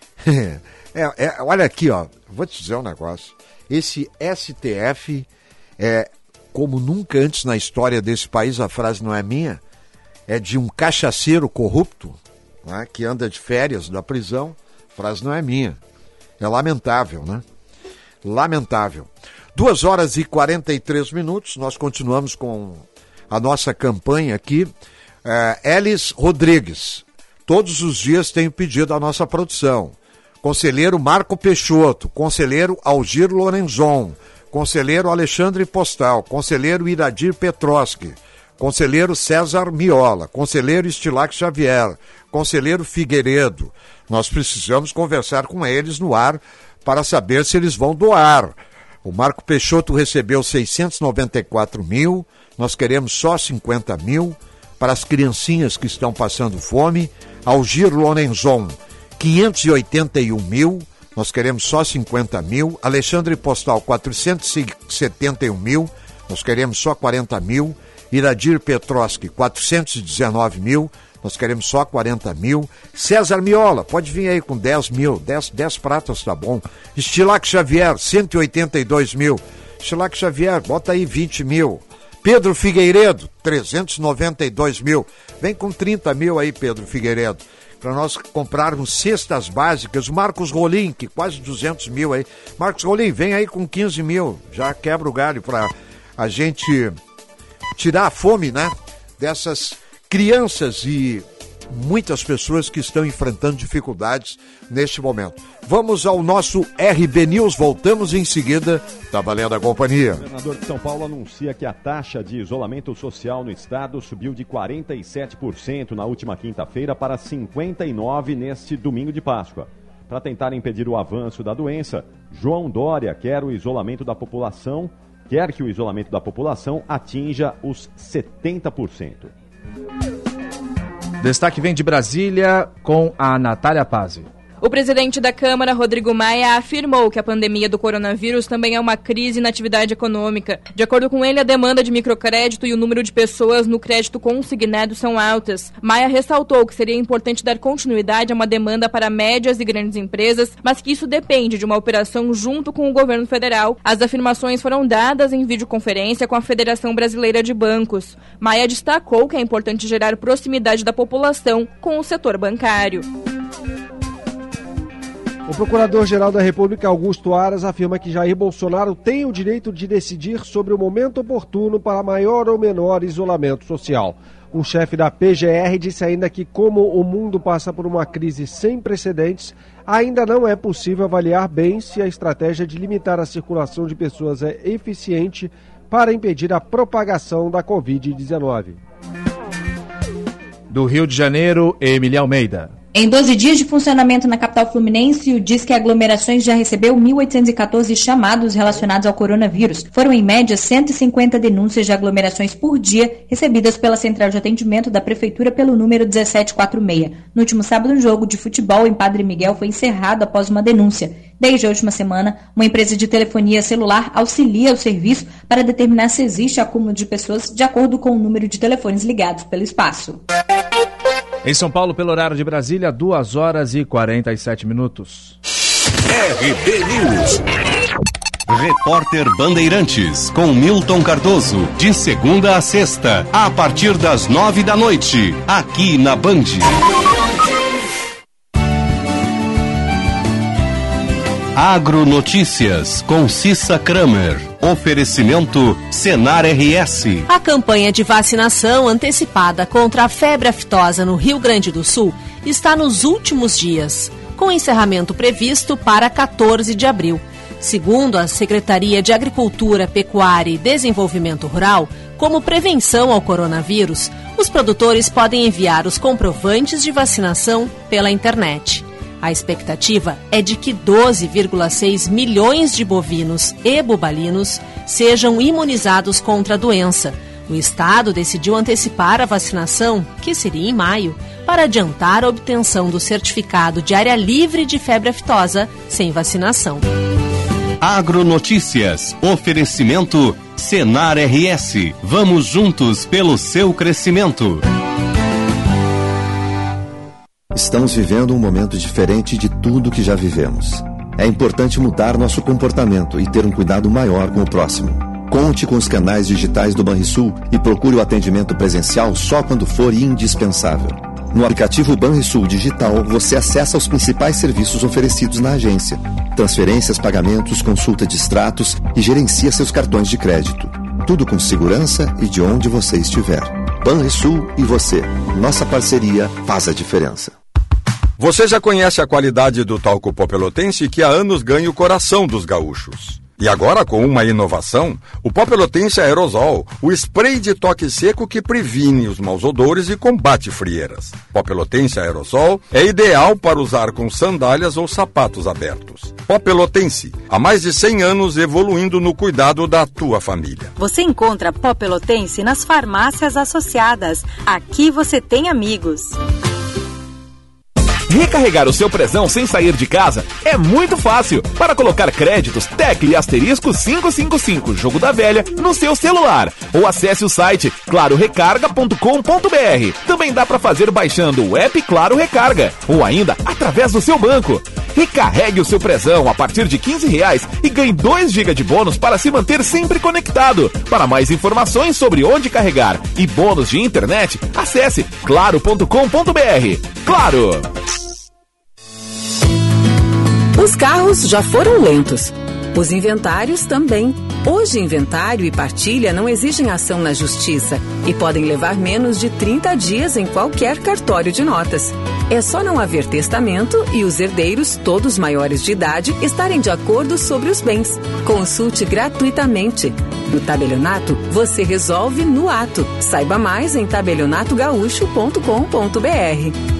S4: Olha aqui, ó, vou te dizer um negócio. Esse STF é como nunca antes na história desse país, a frase não é minha, é de um cachaceiro corrupto, né, que anda de férias da prisão. A frase não é minha. É lamentável, né? Lamentável. 2h43, nós continuamos com a nossa campanha aqui. Elis Rodrigues, todos os dias tenho pedido à nossa produção. Conselheiro Marco Peixoto, conselheiro Algir Lorenzon, conselheiro Alexandre Postal, conselheiro Iradir Petroski, conselheiro César Miola, conselheiro Estilac Xavier, conselheiro Figueiredo. Nós precisamos conversar com eles no ar para saber se eles vão doar. O Marco Peixoto recebeu 694 mil, nós queremos só 50 mil para as criancinhas que estão passando fome. Algir Lorenzon, 581 mil, nós queremos só 50 mil. Alexandre Postal, 471 mil, nós queremos só 40 mil. Iradir Petroski, 419 mil, nós queremos só 40 mil. César Miola, pode vir aí com 10 mil, 10 pratas tá bom. Estilac Xavier, 182 mil. Estilac Xavier, bota aí 20 mil. Pedro Figueiredo, 392 mil. Vem com 30 mil aí, Pedro Figueiredo, para nós comprarmos cestas básicas. Marcos Rolim, que quase 200 mil aí. Marcos Rolim, vem aí com 15 mil, já quebra o galho para a gente tirar a fome, né, dessas crianças e muitas pessoas que estão enfrentando dificuldades neste momento. Vamos ao nosso RB News, voltamos em seguida. Tá valendo a companhia.
S3: O governador de São Paulo anuncia que a taxa de isolamento social no estado subiu de 47% na última quinta-feira para 59% neste domingo de Páscoa. Para tentar impedir o avanço da doença, João Dória quer que o isolamento da população atinja os 70%.
S6: Destaque vem de Brasília com a Natália Pazzi. O presidente da Câmara, Rodrigo Maia, afirmou que a pandemia do coronavírus também é uma crise na atividade econômica. De acordo com ele, a demanda de microcrédito e o número de pessoas no crédito consignado são altas. Maia ressaltou que seria importante dar continuidade a uma demanda para médias e grandes empresas, mas que isso depende de uma operação junto com o governo federal. As afirmações foram dadas em videoconferência com a Federação Brasileira de Bancos. Maia destacou que é importante gerar proximidade da população com o setor bancário.
S7: O Procurador-Geral da República, Augusto Aras, afirma que Jair Bolsonaro tem o direito de decidir sobre o momento oportuno para maior ou menor isolamento social. O chefe da PGR disse ainda que, como o mundo passa por uma crise sem precedentes, ainda não é possível avaliar bem se a estratégia de limitar a circulação de pessoas é eficiente para impedir a propagação da Covid-19.
S8: Do Rio de Janeiro, Emília Almeida.
S9: Em 12 dias de funcionamento na capital fluminense, o Disque Aglomerações já recebeu 1.814 chamados relacionados ao coronavírus. Foram, em média, 150 denúncias de aglomerações por dia recebidas pela Central de Atendimento da Prefeitura pelo número 1746. No último sábado, um jogo de futebol em Padre Miguel foi encerrado após uma denúncia. Desde a última semana, uma empresa de telefonia celular auxilia o serviço para determinar se existe acúmulo de pessoas de acordo com o número de telefones ligados pelo espaço.
S8: Em São Paulo, pelo horário de Brasília, 2h47.
S2: RB News.
S10: Repórter Bandeirantes, com Milton Cardoso, de segunda a sexta, a partir das 9 da noite, aqui na Band. Agronotícias, com Cissa Kramer. Oferecimento Senar RS.
S11: A campanha de vacinação antecipada contra a febre aftosa no Rio Grande do Sul está nos últimos dias, com encerramento previsto para 14 de abril. Segundo a Secretaria de Agricultura, Pecuária e Desenvolvimento Rural, como prevenção ao coronavírus, os produtores podem enviar os comprovantes de vacinação pela internet. A expectativa é de que 12,6 milhões de bovinos e bubalinos sejam imunizados contra a doença. O Estado decidiu antecipar a vacinação, que seria em maio, para adiantar a obtenção do certificado de área livre de febre aftosa sem vacinação.
S10: Agronotícias, oferecimento Senar RS. Vamos juntos pelo seu crescimento.
S12: Estamos vivendo um momento diferente de tudo que já vivemos. É importante mudar nosso comportamento e ter um cuidado maior com o próximo. Conte com os canais digitais do Banrisul e procure o atendimento presencial só quando for indispensável. No aplicativo Banrisul Digital, você acessa os principais serviços oferecidos na agência: transferências, pagamentos, consulta de extratos e gerencia seus cartões de crédito. Tudo com segurança e de onde você estiver. Banrisul e você. Nossa parceria faz a diferença.
S13: Você já conhece a qualidade do talco pó pelotense, que há anos ganha o coração dos gaúchos. E agora, com uma inovação, o pó pelotense aerosol, o spray de toque seco que previne os maus odores e combate frieiras. Pó pelotense aerosol é ideal para usar com sandálias ou sapatos abertos. Pó pelotense, há mais de 100 anos evoluindo no cuidado da tua família.
S14: Você encontra pó pelotense nas farmácias associadas. Aqui você tem amigos.
S15: Recarregar o seu prezão sem sair de casa é muito fácil. Para colocar créditos, tecle asterisco 555, jogo da velha, no seu celular. Ou acesse o site clarorecarga.com.br. Também dá para fazer baixando o app Claro Recarga. Ou ainda através do seu banco. Recarregue o seu prezão a partir de R$15 e ganhe 2 GB de bônus para se manter sempre conectado. Para mais informações sobre onde carregar e bônus de internet, acesse claro.com.br. Claro!
S16: Os carros já foram lentos. Os inventários também. Hoje, inventário e partilha não exigem ação na justiça e podem levar menos de 30 dias em qualquer cartório de notas. É só não haver testamento e os herdeiros, todos maiores de idade, estarem de acordo sobre os bens. Consulte gratuitamente. No tabelionato, você resolve no ato. Saiba mais em tabelionatogaúcho.com.br.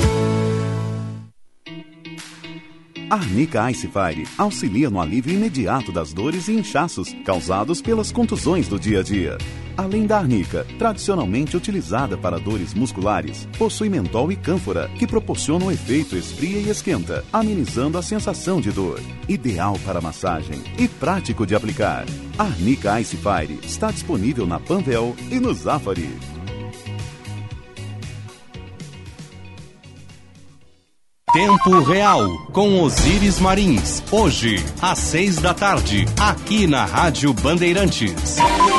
S17: A Arnica Ice Fire auxilia no alívio imediato das dores e inchaços causados pelas contusões do dia a dia. Além da arnica, tradicionalmente utilizada para dores musculares, possui mentol e cânfora, que proporcionam um efeito esfria e esquenta, amenizando a sensação de dor. Ideal para massagem e prático de aplicar. Arnica Ice Fire está disponível na Panvel e no Zafari.
S10: Tempo Real, com Osíris Marins. Hoje, às 6h, aqui na Rádio Bandeirantes.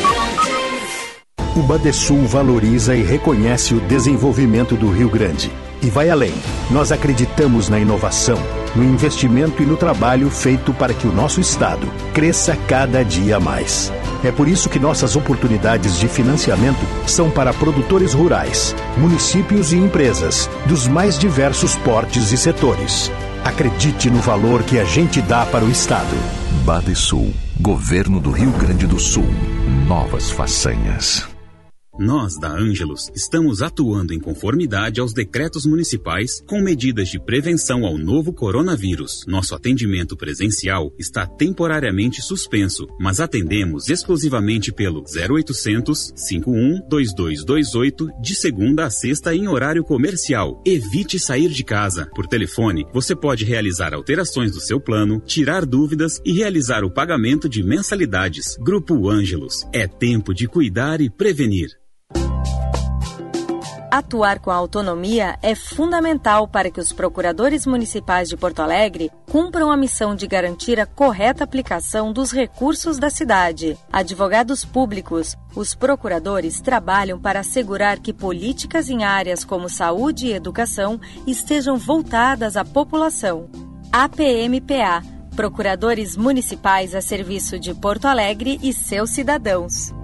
S18: O Badesul valoriza e reconhece o desenvolvimento do Rio Grande. E vai além. Nós acreditamos na inovação, no investimento e no trabalho feito para que o nosso estado cresça cada dia mais. É por isso que nossas oportunidades de financiamento são para produtores rurais, municípios e empresas dos mais diversos portes e setores. Acredite no valor que a gente dá para o estado.
S2: Badesul, Governo do Rio Grande do Sul. Novas façanhas.
S19: Nós, da Ângelos, estamos atuando em conformidade aos decretos municipais com medidas de prevenção ao novo coronavírus. Nosso atendimento presencial está temporariamente suspenso, mas atendemos exclusivamente pelo 0800 51 2228 de segunda a sexta em horário comercial. Evite sair de casa. Por telefone, você pode realizar alterações do seu plano, tirar dúvidas e realizar o pagamento de mensalidades. Grupo Ângelos. É tempo de cuidar e prevenir.
S14: Atuar com autonomia é fundamental para que os procuradores municipais de Porto Alegre cumpram a missão de garantir a correta aplicação dos recursos da cidade. Advogados públicos, os procuradores trabalham para assegurar que políticas em áreas como saúde e educação estejam voltadas à população. APMPA, Procuradores Municipais a serviço de Porto Alegre e seus cidadãos.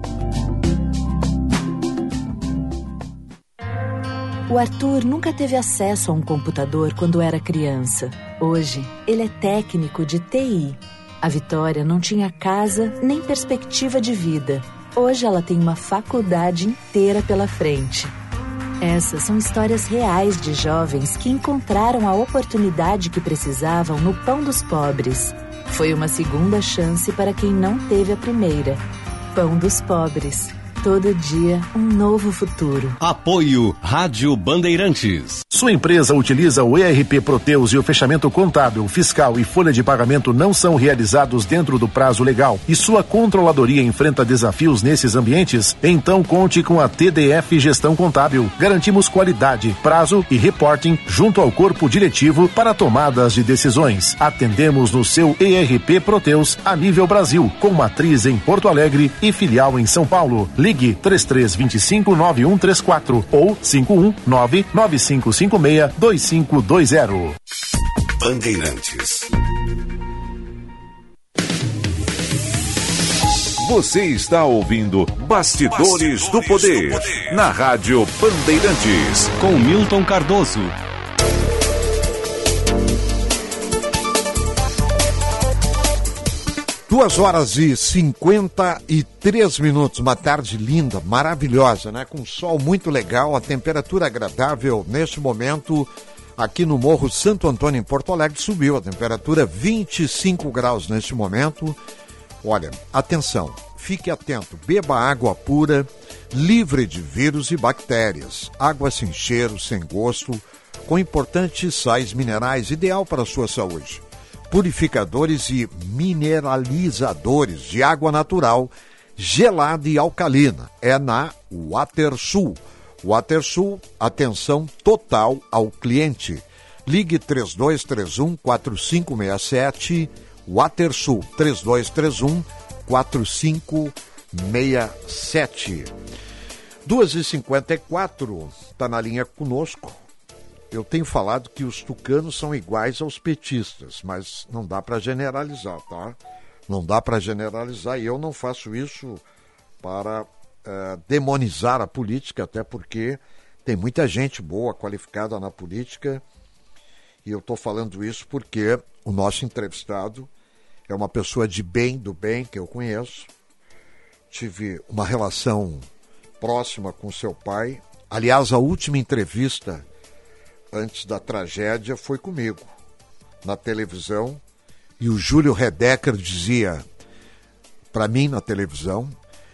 S20: O Arthur nunca teve acesso a um computador quando era criança. Hoje, ele é técnico de TI. A Vitória não tinha casa nem perspectiva de vida. Hoje ela tem uma faculdade inteira pela frente. Essas são histórias reais de jovens que encontraram a oportunidade que precisavam no Pão dos Pobres. Foi uma segunda chance para quem não teve a primeira. Pão dos Pobres. Todo dia, um novo futuro.
S10: Apoio Rádio Bandeirantes.
S21: Sua empresa utiliza o ERP Proteus e o fechamento contábil, fiscal e folha de pagamento não são realizados dentro do prazo legal e sua controladoria enfrenta desafios nesses ambientes? Então conte com a TDF Gestão Contábil. Garantimos qualidade, prazo e reporting junto ao corpo diretivo para tomadas de decisões. Atendemos no seu ERP Proteus a nível Brasil, com matriz em Porto Alegre e filial em São Paulo. Ligue 3325-9134 ou 5199556-2520.
S2: Bandeirantes. Você está ouvindo Bastidores do Poder, na Rádio Bandeirantes.
S10: Com Milton Cardoso.
S4: Duas horas e 53 minutos, uma tarde linda, maravilhosa, né? Com sol muito legal, a temperatura agradável neste momento aqui no Morro Santo Antônio em Porto Alegre subiu a temperatura 25 graus neste momento. Olha, atenção, fique atento, beba água pura, livre de vírus e bactérias, água sem cheiro, sem gosto, com importantes sais minerais, ideal para a sua saúde. Purificadores e mineralizadores de água natural, gelada e alcalina. É na WaterSul. WaterSul, atenção total ao cliente. Ligue 3231-4567, WaterSul, 3231-4567. 2h54, está na linha conosco. Eu tenho falado que os tucanos são iguais aos petistas, mas não dá para generalizar, tá? Não dá para generalizar e eu não faço isso para demonizar a política, até porque tem muita gente boa, qualificada na política, e eu estou falando isso porque o nosso entrevistado é uma pessoa de bem, do bem, que eu conheço. Tive uma relação próxima com seu pai. Aliás, a última entrevista antes da tragédia foi comigo, na televisão, e o Júlio Redecker dizia para mim na televisão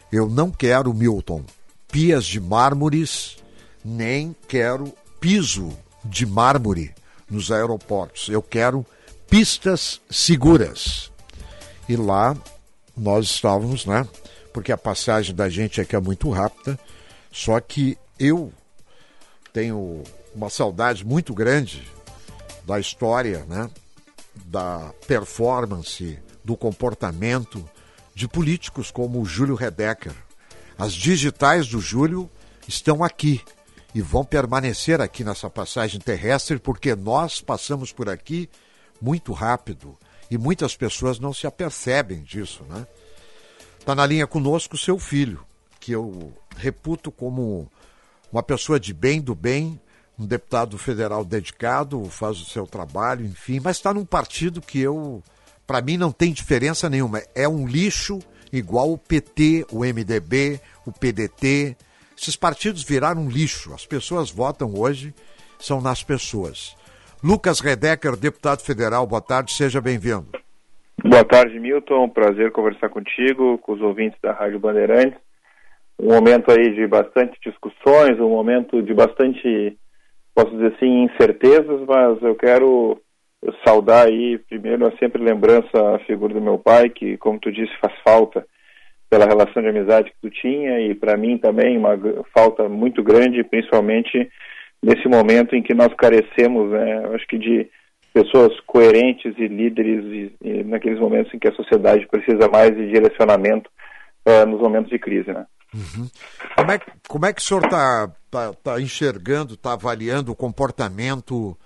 S4: Eu não quero, Milton, pias de mármores, nem quero piso de mármore nos aeroportos. Eu quero pistas seguras. E lá nós estávamos, né? Porque a passagem da gente aqui é muito rápida, só que eu tenho uma saudade muito grande da história, né? Da performance, do comportamento de políticos como o Júlio Redecker. As digitais do Júlio estão aqui e vão permanecer aqui nessa passagem terrestre, porque nós passamos por aqui muito rápido e muitas pessoas não se apercebem disso, né? Está na linha conosco o seu filho, que eu reputo como uma pessoa de bem, do bem, um deputado federal dedicado, faz o seu trabalho, enfim, mas está num partido que para mim não tem diferença nenhuma. É um lixo igual o PT, o MDB, o PDT. Esses partidos viraram um lixo. As pessoas votam hoje, são nas pessoas. Lucas Redecker, deputado federal, boa tarde, seja bem-vindo.
S1: Boa tarde, Milton. Prazer conversar contigo, com os ouvintes da Rádio Bandeirantes. Um momento aí de bastante discussões, um momento de bastante, posso dizer assim, incertezas, mas eu quero saudar aí, primeiro, sempre lembrança a figura do meu pai, que, como tu disse, faz falta pela relação de amizade que tu tinha, e para mim também uma falta muito grande, principalmente nesse momento em que nós carecemos, né, acho que de pessoas coerentes e líderes e naqueles momentos em que a sociedade precisa mais de direcionamento nos momentos de crise, né?
S4: Uhum. Como é que o senhor tá enxergando, está avaliando o comportamento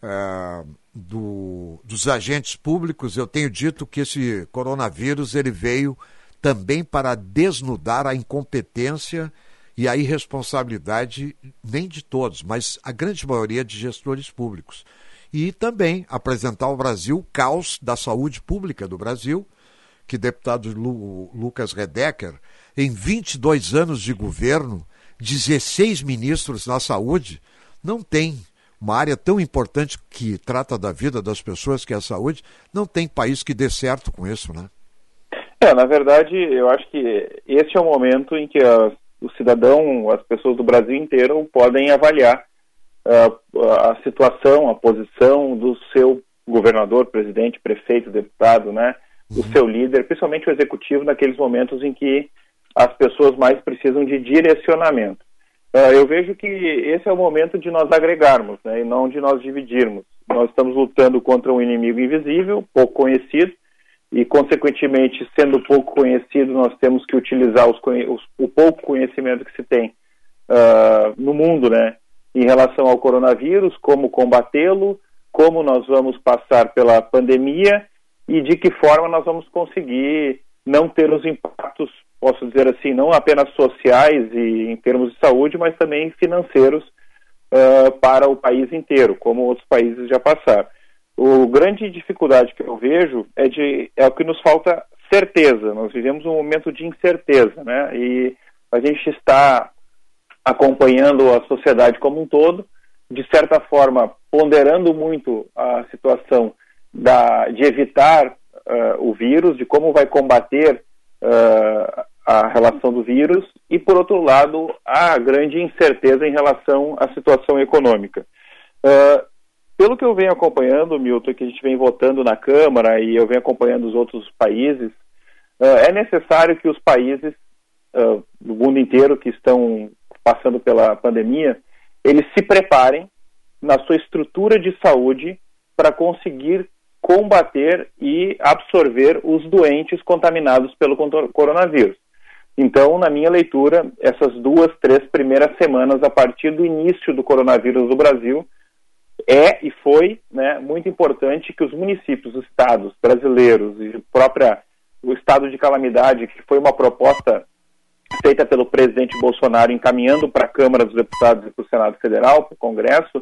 S4: dos agentes públicos? Eu tenho dito que esse coronavírus ele veio também para desnudar a incompetência e a irresponsabilidade, nem de todos, mas a grande maioria de gestores públicos. E também apresentar ao Brasil o caos da saúde pública do Brasil, que o deputado Lucas Redecker, em 22 anos de governo, 16 ministros na saúde, não tem uma área tão importante que trata da vida das pessoas, que é a saúde, não tem país que dê certo com isso, né?
S1: Na verdade, eu acho que esse é o momento em que o cidadão, as pessoas do Brasil inteiro podem avaliar a situação, a posição do seu governador, presidente, prefeito, deputado, né? Do seu líder, principalmente o executivo, naqueles momentos em que as pessoas mais precisam de direcionamento. Eu vejo que esse é o momento de nós agregarmos, né, e não de nós dividirmos. Nós estamos lutando contra um inimigo invisível, pouco conhecido, e, consequentemente, sendo pouco conhecido, nós temos que utilizar o pouco conhecimento que se tem no mundo, né, em relação ao coronavírus, como combatê-lo, como nós vamos passar pela pandemia e de que forma nós vamos conseguir não ter os impactos, posso dizer assim, não apenas sociais e em termos de saúde, mas também financeiros para o país inteiro, como outros países já passaram. A grande dificuldade que eu vejo é o que nos falta certeza. Nós vivemos um momento de incerteza, né? E a gente está acompanhando a sociedade como um todo, de certa forma, ponderando muito a situação de evitar o vírus, de como vai combater a relação do vírus, e, por outro lado, a grande incerteza em relação à situação econômica. Pelo que eu venho acompanhando, Milton, que a gente vem votando na Câmara e eu venho acompanhando os outros países, é necessário que os países do mundo inteiro que estão passando pela pandemia, eles se preparem na sua estrutura de saúde para conseguir combater e absorver os doentes contaminados pelo coronavírus. Então, na minha leitura, essas 2-3 primeiras semanas, a partir do início do coronavírus no Brasil, e foi, né, muito importante que os municípios, os estados brasileiros e o estado de calamidade, que foi uma proposta feita pelo presidente Bolsonaro, encaminhando para a Câmara dos Deputados e para o Senado Federal, para o Congresso,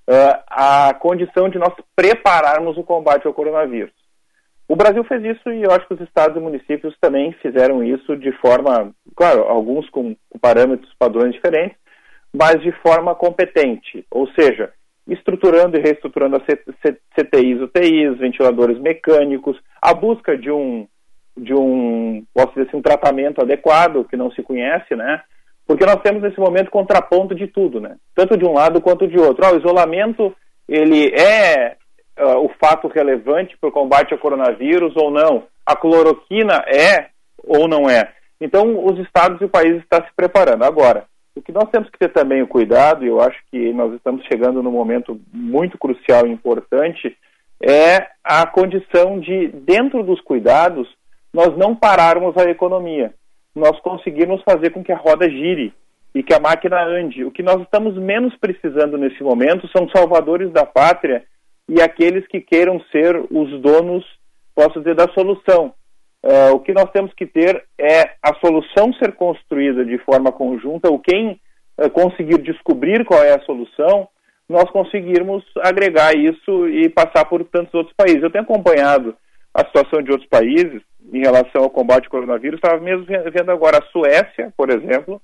S1: a condição de nós prepararmos o combate ao coronavírus. O Brasil fez isso e eu acho que os estados e municípios também fizeram isso de forma, claro, alguns com parâmetros, padrões diferentes, mas de forma competente, ou seja, estruturando e reestruturando as CTIs, UTIs, ventiladores mecânicos, a busca de um posso dizer assim, um tratamento adequado, que não se conhece, né? Porque nós temos nesse momento contraponto de tudo, né? Tanto de um lado quanto de outro. O isolamento, ele é o fato relevante para o combate ao coronavírus ou não? A cloroquina é ou não é? Então, os estados e o país estão se preparando. Agora, o que nós temos que ter também o cuidado, e eu acho que nós estamos chegando num momento muito crucial e importante, é a condição de, dentro dos cuidados, nós não pararmos a economia. Nós conseguirmos fazer com que a roda gire e que a máquina ande. O que nós estamos menos precisando nesse momento são salvadores da pátria e aqueles que queiram ser os donos, posso dizer, da solução. O que nós temos que ter é a solução ser construída de forma conjunta, ou quem conseguir descobrir qual é a solução, nós conseguirmos agregar isso e passar por tantos outros países. Eu tenho acompanhado a situação de outros países em relação ao combate ao coronavírus. Estava mesmo vendo agora a Suécia, por exemplo,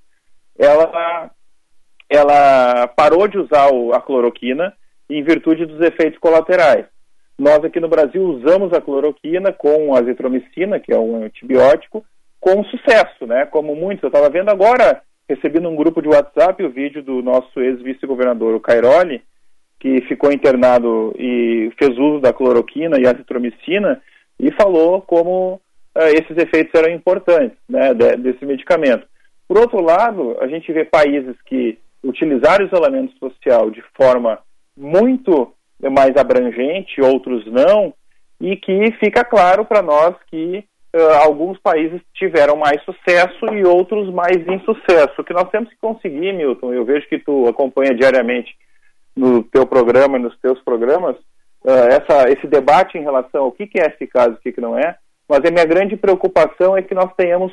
S1: ela parou de usar a cloroquina em virtude dos efeitos colaterais. Nós aqui no Brasil usamos a cloroquina com a azitromicina, que é um antibiótico, com sucesso, né? Como muitos. Eu estava vendo agora, recebi num grupo de WhatsApp o vídeo do nosso ex-vice-governador, o Cairoli, que ficou internado e fez uso da cloroquina e azitromicina e falou como esses efeitos eram importantes, né, desse medicamento. Por outro lado, a gente vê países que utilizaram o isolamento social de forma muito mais abrangente, outros não, e que fica claro para nós que alguns países tiveram mais sucesso e outros mais insucesso. O que nós temos que conseguir, Milton, eu vejo que tu acompanha diariamente no teu programa e nos teus programas, esse debate em relação ao que é eficaz e o que não é, mas a minha grande preocupação é que nós tenhamos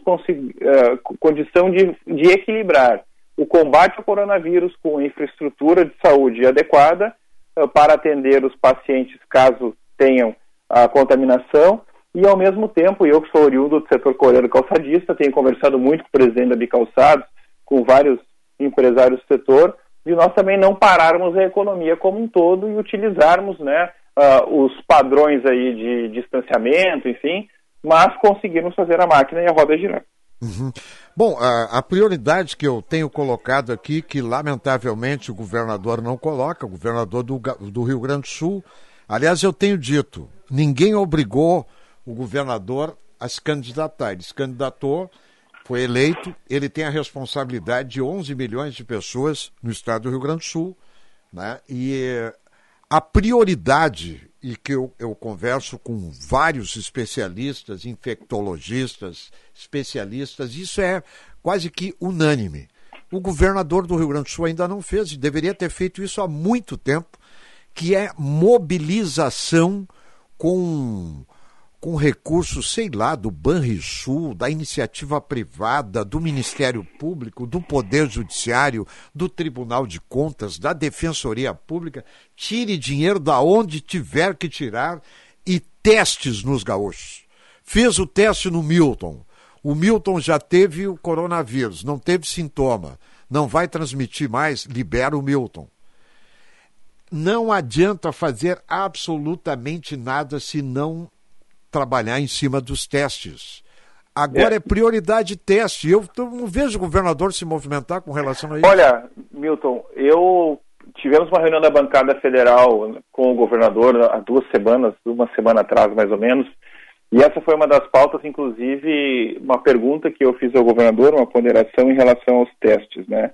S1: condição de equilibrar o combate ao coronavírus com infraestrutura de saúde adequada para atender os pacientes caso tenham a contaminação e, ao mesmo tempo, eu que sou oriundo do setor coreano calçadista, tenho conversado muito com o presidente da Bicalçados, com vários empresários do setor, de nós também não pararmos a economia como um todo e utilizarmos, né, os padrões aí de distanciamento, enfim, mas conseguirmos fazer a máquina e a roda girar.
S4: Uhum. Bom, a prioridade que eu tenho colocado aqui, que lamentavelmente o governador não coloca, o governador do Rio Grande do Sul, aliás, eu tenho dito, ninguém obrigou o governador a se candidatar, ele se candidatou, foi eleito, ele tem a responsabilidade de 11 milhões de pessoas no estado do Rio Grande do Sul, né? E a prioridade, e que eu converso com vários especialistas, infectologistas, especialistas, isso é quase que unânime. O governador do Rio Grande do Sul ainda não fez, e deveria ter feito isso há muito tempo, que é mobilização com recursos, sei lá, do Banrisul, da iniciativa privada, do Ministério Público, do Poder Judiciário, do Tribunal de Contas, da Defensoria Pública. Tire dinheiro da onde tiver que tirar e testes nos gaúchos. Fez o teste no Milton. O Milton já teve o coronavírus, não teve sintoma, não vai transmitir mais, libera o Milton. Não adianta fazer absolutamente nada se não trabalhar em cima dos testes. Agora é prioridade teste. Eu não vejo o governador se movimentar com relação a isso.
S1: Olha, Milton, tivemos uma reunião da bancada federal com o governador há 2 semanas, uma semana atrás mais ou menos, e essa foi uma das pautas, inclusive uma pergunta que eu fiz ao governador, uma ponderação em relação aos testes, né?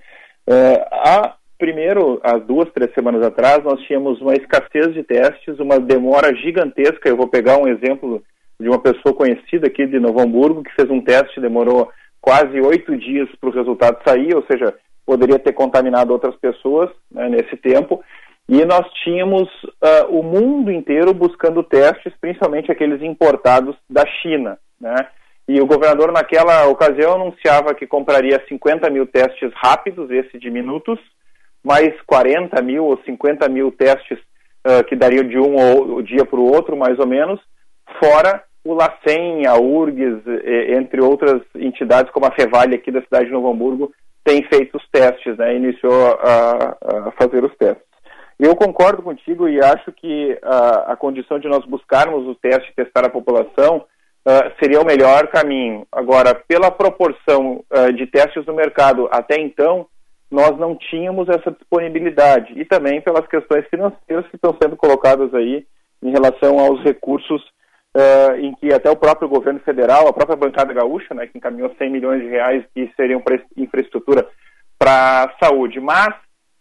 S1: Primeiro, há 2, 3 semanas atrás, nós tínhamos uma escassez de testes, uma demora gigantesca. Eu vou pegar um exemplo de uma pessoa conhecida aqui de Novo Hamburgo, que fez um teste, demorou quase 8 dias para o resultado sair, ou seja, poderia ter contaminado outras pessoas, né, nesse tempo. E nós tínhamos o mundo inteiro buscando testes, principalmente aqueles importados da China, né? E o governador, naquela ocasião, anunciava que compraria 50 mil testes rápidos, esse de minutos, mais 40 mil ou 50 mil testes que dariam de um dia para o outro, mais ou menos, fora o LACEN, a URGS, entre outras entidades, como a Fevale aqui da cidade de Novo Hamburgo, tem feito os testes, né, iniciou a fazer os testes. Eu concordo contigo e acho que a condição de nós buscarmos o teste e testar a população seria o melhor caminho. Agora, pela proporção de testes no mercado até então, nós não tínhamos essa disponibilidade. E também pelas questões financeiras que estão sendo colocadas aí em relação aos recursos em que até o próprio governo federal, a própria bancada gaúcha, né, que encaminhou 100 milhões de reais que seriam para infraestrutura para a saúde. Mas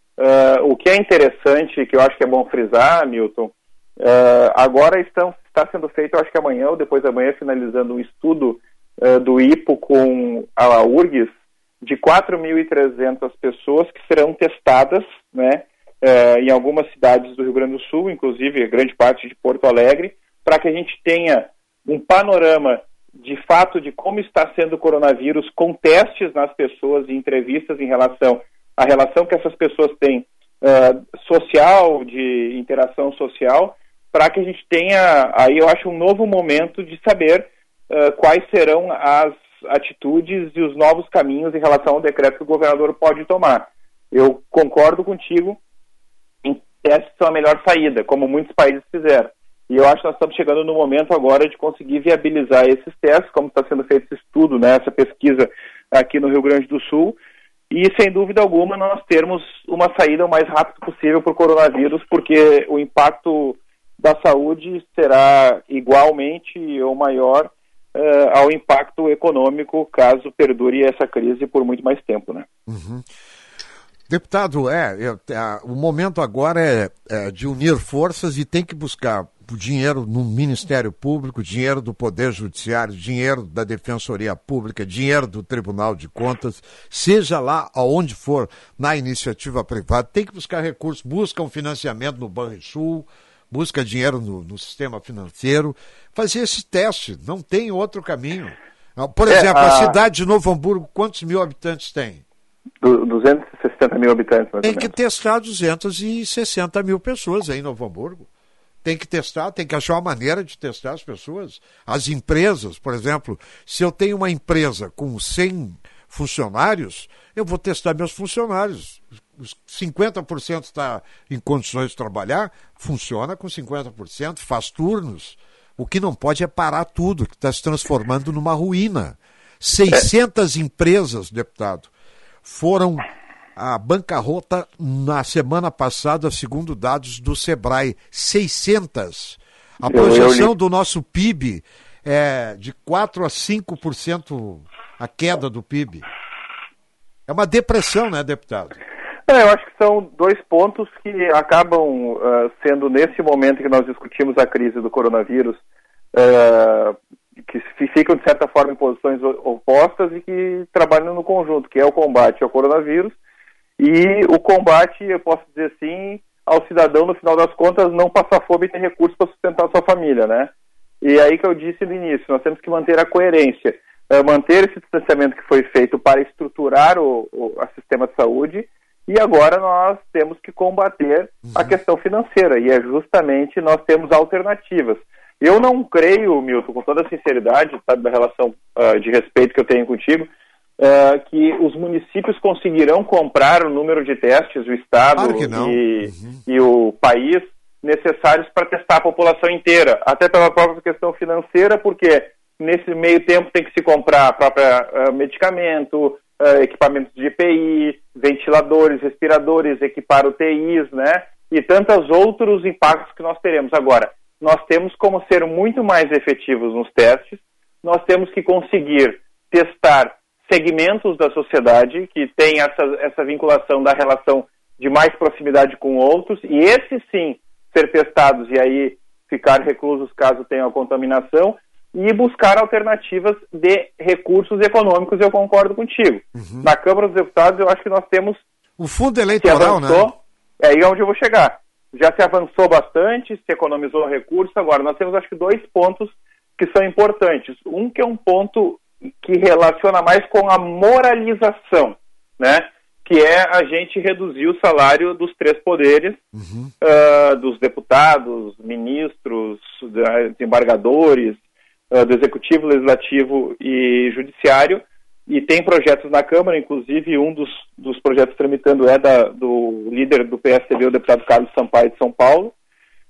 S1: o que é interessante, que eu acho que é bom frisar, Milton, agora está sendo feito, eu acho que amanhã ou depois da manhã, finalizando um estudo do IPO com a URGS, de 4.300 pessoas que serão testadas, né, em algumas cidades do Rio Grande do Sul, inclusive grande parte de Porto Alegre, para que a gente tenha um panorama de fato de como está sendo o coronavírus, com testes nas pessoas e entrevistas em relação à relação que essas pessoas têm social, de interação social, para que a gente tenha, aí eu acho, um novo momento de saber quais serão as atitudes e os novos caminhos em relação ao decreto que o governador pode tomar. Eu concordo contigo em que testes são a melhor saída, como muitos países fizeram. E eu acho que nós estamos chegando no momento agora de conseguir viabilizar esses testes, como está sendo feito esse estudo, né, essa pesquisa aqui no Rio Grande do Sul, e sem dúvida alguma nós termos uma saída o mais rápido possível para o coronavírus, porque o impacto da saúde será igualmente ou maior ao impacto econômico, caso perdure essa crise por muito mais tempo, né?
S4: Uhum. Deputado, o momento agora é de unir forças e tem que buscar dinheiro no Ministério Público, dinheiro do Poder Judiciário, dinheiro da Defensoria Pública, dinheiro do Tribunal de Contas, seja lá aonde for, na iniciativa privada, tem que buscar recursos, busca um financiamento no Banrisul, busca dinheiro no sistema financeiro, fazer esse teste, não tem outro caminho. Por exemplo, a cidade de Novo Hamburgo, quantos mil habitantes tem?
S1: 260 mil habitantes.
S4: Tem que testar 260 mil pessoas aí em Novo Hamburgo. Tem que testar, tem que achar uma maneira de testar as pessoas. As empresas, por exemplo, se eu tenho uma empresa com 100 funcionários, eu vou testar meus funcionários. Os 50% está em condições de trabalhar, funciona com 50%, faz turnos. O que não pode é parar tudo, que está se transformando numa ruína. 600 empresas, deputado, foram à bancarrota na semana passada, segundo dados do Sebrae. 600. A projeção do nosso PIB é de 4% a 5% a queda do PIB. É uma depressão, né, deputado?
S1: Eu acho que são dois pontos que acabam sendo, nesse momento que nós discutimos a crise do coronavírus, que ficam, de certa forma, em posições opostas e que trabalham no conjunto, que é o combate ao coronavírus e o combate, eu posso dizer assim, ao cidadão, no final das contas, não passar fome e ter recursos para sustentar a sua família, né? E aí que eu disse no início, nós temos que manter a coerência, manter esse distanciamento que foi feito para estruturar o sistema de saúde, e agora nós temos que combater a questão financeira, e é justamente nós temos alternativas. Eu não creio, Milton, com toda a sinceridade, sabe, da relação de respeito que eu tenho contigo, que os municípios conseguirão comprar o número de testes, o Estado e o país, necessários para testar a população inteira, até pela própria questão financeira, porque nesse meio tempo tem que se comprar próprio medicamento, equipamentos de EPI, ventiladores, respiradores, equipar UTIs, né? E tantos outros impactos que nós teremos. Agora, nós temos como ser muito mais efetivos nos testes, nós temos que conseguir testar segmentos da sociedade que tem essa vinculação da relação de mais proximidade com outros, e esses sim ser testados e aí ficar reclusos caso tenha contaminação, e buscar alternativas de recursos econômicos, eu concordo contigo. Na Câmara dos Deputados, eu acho que nós temos...
S4: O fundo eleitoral, né?
S1: É aí onde eu vou chegar. Já se avançou bastante, se economizou recursos, agora nós temos, acho que, dois pontos que são importantes. Um que é um ponto que relaciona mais com a moralização, né? Que é a gente reduzir o salário dos três poderes, dos deputados, ministros, desembargadores, do Executivo, Legislativo e Judiciário, e tem projetos na Câmara, inclusive um dos projetos tramitando é do líder do PSDB, o deputado Carlos Sampaio de São Paulo,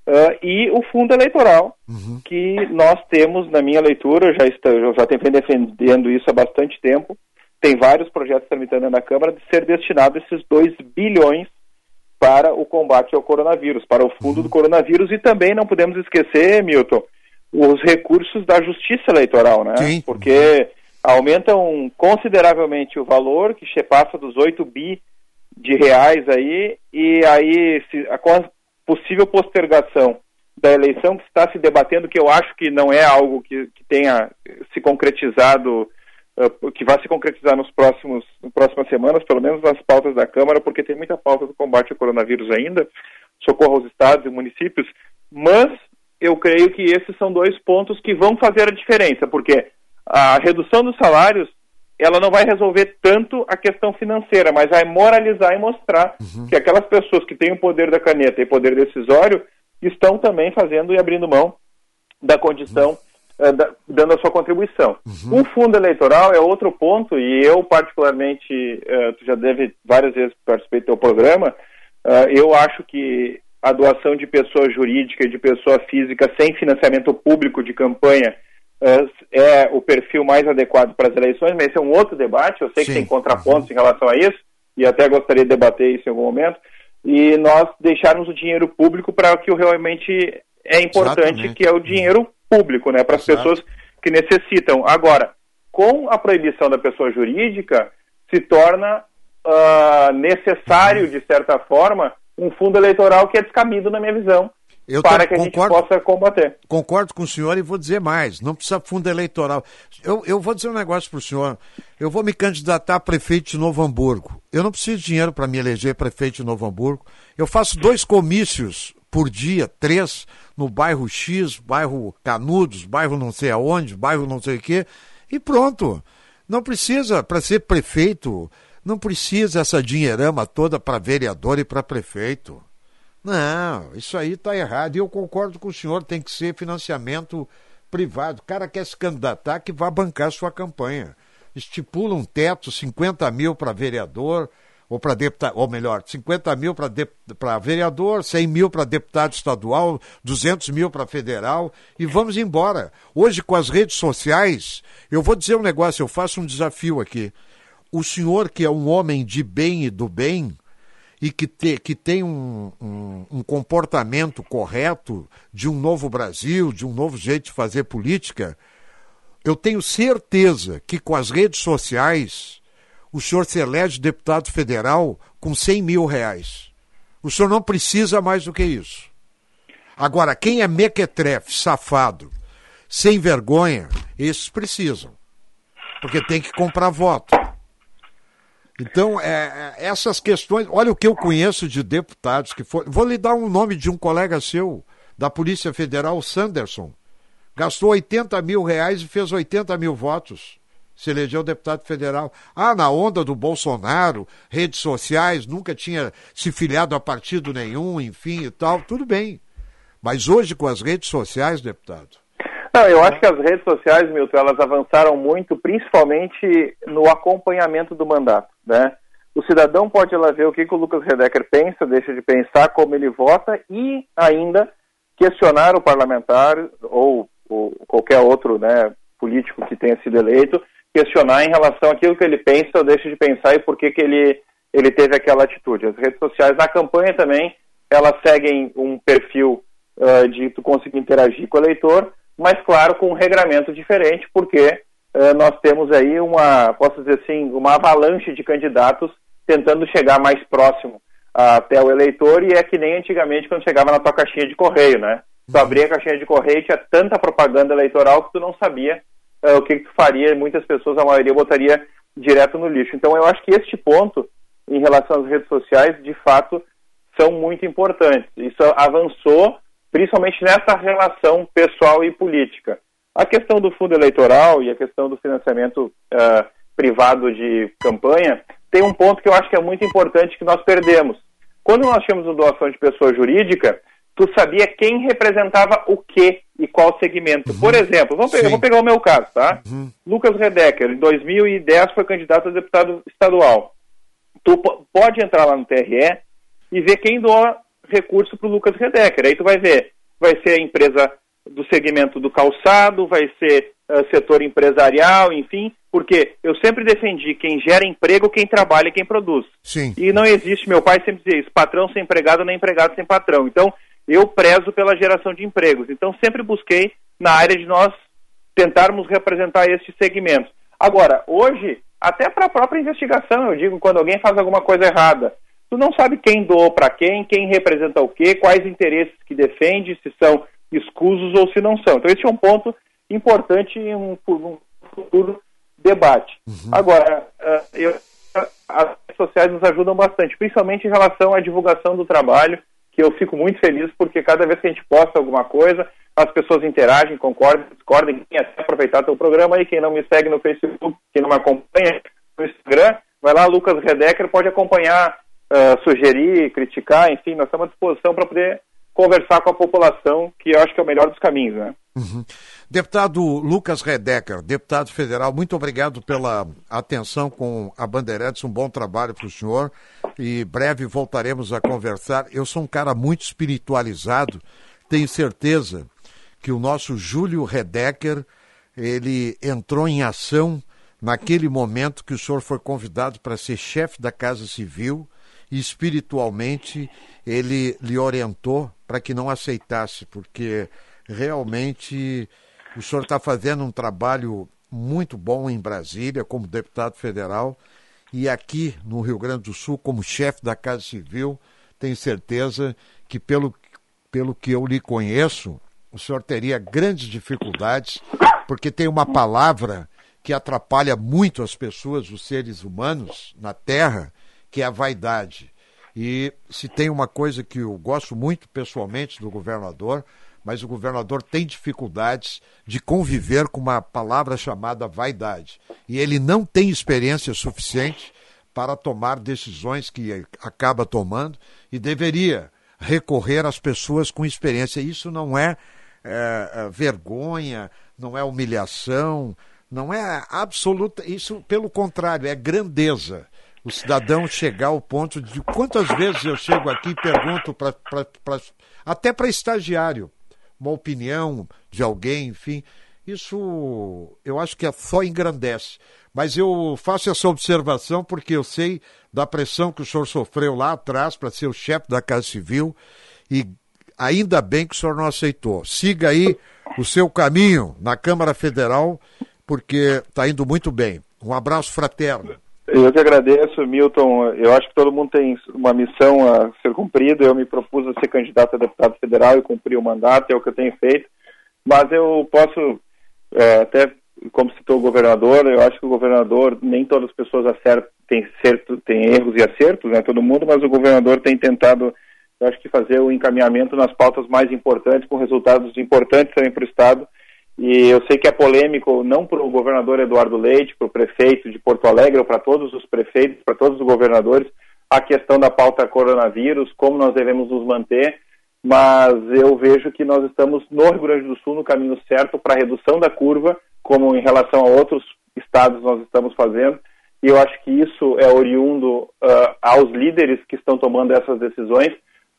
S1: e o fundo eleitoral, que nós temos, na minha leitura, eu já tenho defendendo isso há bastante tempo, tem vários projetos tramitando na Câmara de ser destinado esses 2 bilhões para o combate ao coronavírus, para o fundo do coronavírus, e também não podemos esquecer, Milton, os recursos da justiça eleitoral, né? Sim. Porque aumentam consideravelmente o valor, que passa dos 8 bi de reais aí, e aí com a possível postergação da eleição que está se debatendo, que eu acho que não é algo que tenha se concretizado, que vai se concretizar nas próximas semanas, pelo menos nas pautas da Câmara, porque tem muita pauta do combate ao coronavírus ainda, socorro aos estados e municípios, mas eu creio que esses são 2 pontos que vão fazer a diferença, porque a redução dos salários, ela não vai resolver tanto a questão financeira, mas vai moralizar e mostrar que aquelas pessoas que têm o poder da caneta e poder decisório estão também fazendo e abrindo mão da condição, dando a sua contribuição. O fundo eleitoral é outro ponto, e eu particularmente, tu já deve várias vezes participar do teu programa, eu acho que a doação de pessoa jurídica e de pessoa física sem financiamento público de campanha é o perfil mais adequado para as eleições, mas esse é um outro debate, eu sei que tem contrapontos em relação a isso, e até gostaria de debater isso em algum momento, e nós deixarmos o dinheiro público para o que realmente é importante, que é o dinheiro público, né, para as pessoas que necessitam. Agora, com a proibição da pessoa jurídica, se torna necessário, de certa forma, um fundo eleitoral que é descabido, na minha visão, para que a gente possa combater.
S4: Concordo com o senhor e vou dizer mais, não precisa fundo eleitoral. Eu vou dizer um negócio para o senhor, eu vou me candidatar a prefeito de Novo Hamburgo. Eu não preciso de dinheiro para me eleger prefeito de Novo Hamburgo. Eu faço 2 comícios por dia, 3, no bairro X, bairro Canudos, bairro não sei aonde, bairro não sei o quê, e pronto. Não precisa, para ser prefeito, não precisa essa dinheirama toda para vereador e para prefeito. Não, isso aí está errado. E eu concordo com o senhor, tem que ser financiamento privado. O cara quer se candidatar, que vá bancar sua campanha. Estipula um teto, 50 mil para vereador, ou para deputado, ou melhor, 50 mil para vereador, 100 mil para deputado estadual, 200 mil para federal, e vamos embora. Hoje, com as redes sociais, eu vou dizer um negócio, eu faço um desafio aqui. O senhor, que é um homem de bem e do bem, e que tem um comportamento correto de um novo Brasil, de um novo jeito de fazer política, eu tenho certeza que com as redes sociais o senhor se elege deputado federal com 100 mil reais. O senhor não precisa mais do que isso. Agora, quem é mequetrefe, safado, sem vergonha, esses precisam. Porque tem que comprar voto. Então, essas questões... Olha o que eu conheço de deputados que foram... Vou lhe dar um nome de um colega seu, da Polícia Federal, Sanderson. Gastou 80 mil reais e fez 80 mil votos. Se elegeu deputado federal. Na onda do Bolsonaro, redes sociais, nunca tinha se filiado a partido nenhum, enfim e tal. Tudo bem. Mas hoje, com as redes sociais, deputado...
S1: Não, eu acho que as redes sociais, Milton, elas avançaram muito, principalmente no acompanhamento do mandato, né? O cidadão pode ir lá ver o que o Lucas Redecker pensa, deixa de pensar, como ele vota, e ainda questionar o parlamentar ou qualquer outro, né, político que tenha sido eleito, questionar em relação àquilo que ele pensa ou deixa de pensar e por que ele teve aquela atitude. As redes sociais, na campanha também, elas seguem um perfil de tu conseguir interagir com o eleitor, mas, claro, com um regramento diferente, porque nós temos aí posso dizer assim, uma avalanche de candidatos tentando chegar mais próximo até o eleitor, e é que nem antigamente quando chegava na tua caixinha de correio, né? Tu abria a caixinha de correio e tinha tanta propaganda eleitoral que tu não sabia o que tu faria, e muitas pessoas, a maioria, botaria direto no lixo. Então, eu acho que este ponto, em relação às redes sociais, de fato, são muito importantes. Isso avançou, principalmente nessa relação pessoal e política. A questão do fundo eleitoral e a questão do financiamento privado de campanha tem um ponto que eu acho que é muito importante que nós perdemos. Quando nós tínhamos a doação de pessoa jurídica, tu sabia quem representava o quê e qual segmento. Por exemplo, vou pegar o meu caso, tá? Lucas Redecker, em 2010, foi candidato a deputado estadual. Tu pode entrar lá no TRE e ver quem doa recurso para o Lucas Redecker. Aí tu vai ver vai ser a empresa do segmento do calçado, vai ser setor empresarial, enfim, porque eu sempre defendi quem gera emprego, quem trabalha e quem produz.
S4: Sim.
S1: E não existe, meu pai sempre dizia isso, patrão sem empregado, nem empregado sem patrão. Então, eu prezo pela geração de empregos. Então, sempre busquei na área de nós tentarmos representar esses segmentos. Agora, hoje, até para a própria investigação, eu digo, quando alguém faz alguma coisa errada, tu não sabe quem doou para quem representa o quê, quais interesses que defende, se são escusos ou se não são. Então, esse é um ponto importante em um futuro debate. Agora, as redes sociais nos ajudam bastante, principalmente em relação à divulgação do trabalho, que eu fico muito feliz, porque cada vez que a gente posta alguma coisa, as pessoas interagem, concordam, discordam. Quem até aproveitar teu programa aí, quem não me segue no Facebook, quem não me acompanha no Instagram, vai lá, Lucas Redecker, pode acompanhar, sugerir, criticar, enfim, nós estamos à disposição para poder conversar com a população, que eu acho que é o melhor dos caminhos, né?
S4: Deputado Lucas Redecker, deputado federal, muito obrigado pela atenção com a Bandeirantes, um bom trabalho para o senhor, e breve voltaremos a conversar. Eu sou um cara muito espiritualizado, tenho certeza que o nosso Júlio Redecker, ele entrou em ação naquele momento que o senhor foi convidado para ser chefe da Casa Civil, e espiritualmente ele lhe orientou para que não aceitasse, porque realmente o senhor está fazendo um trabalho muito bom em Brasília como deputado federal e aqui no Rio Grande do Sul como chefe da Casa Civil. Tenho certeza que pelo que eu lhe conheço, o senhor teria grandes dificuldades, porque tem uma palavra que atrapalha muito as pessoas, os seres humanos na Terra, que é a vaidade. E se tem uma coisa que eu gosto muito pessoalmente do governador, mas o governador tem dificuldades de conviver com uma palavra chamada vaidade. E ele não tem experiência suficiente para tomar decisões que acaba tomando e deveria recorrer às pessoas com experiência. Isso não é vergonha, não é humilhação, não é absoluta, isso pelo contrário, é grandeza. O cidadão chegar ao ponto de... Quantas vezes eu chego aqui e pergunto até para estagiário, uma opinião de alguém, enfim, isso eu acho que só engrandece. Mas eu faço essa observação porque eu sei da pressão que o senhor sofreu lá atrás para ser o chefe da Casa Civil e ainda bem que o senhor não aceitou. Siga aí o seu caminho na Câmara Federal, porque está indo muito bem. Um abraço fraterno.
S1: Eu que agradeço, Milton. Eu acho que todo mundo tem uma missão a ser cumprida. Eu me propus a ser candidato a deputado federal e cumprir o mandato, é o que eu tenho feito. Mas eu posso, até como citou o governador, eu acho que o governador, nem todas as pessoas acertam, tem erros e acertos, né, todo mundo, mas o governador tem tentado, eu acho que fazer o encaminhamento nas pautas mais importantes, com resultados importantes também para o Estado. E eu sei que é polêmico, não para o governador Eduardo Leite, para o prefeito de Porto Alegre, ou para todos os prefeitos, para todos os governadores, a questão da pauta coronavírus, como nós devemos nos manter, mas eu vejo que nós estamos no Rio Grande do Sul no caminho certo para a redução da curva, como em relação a outros estados nós estamos fazendo, e eu acho que isso é oriundo aos líderes que estão tomando essas decisões.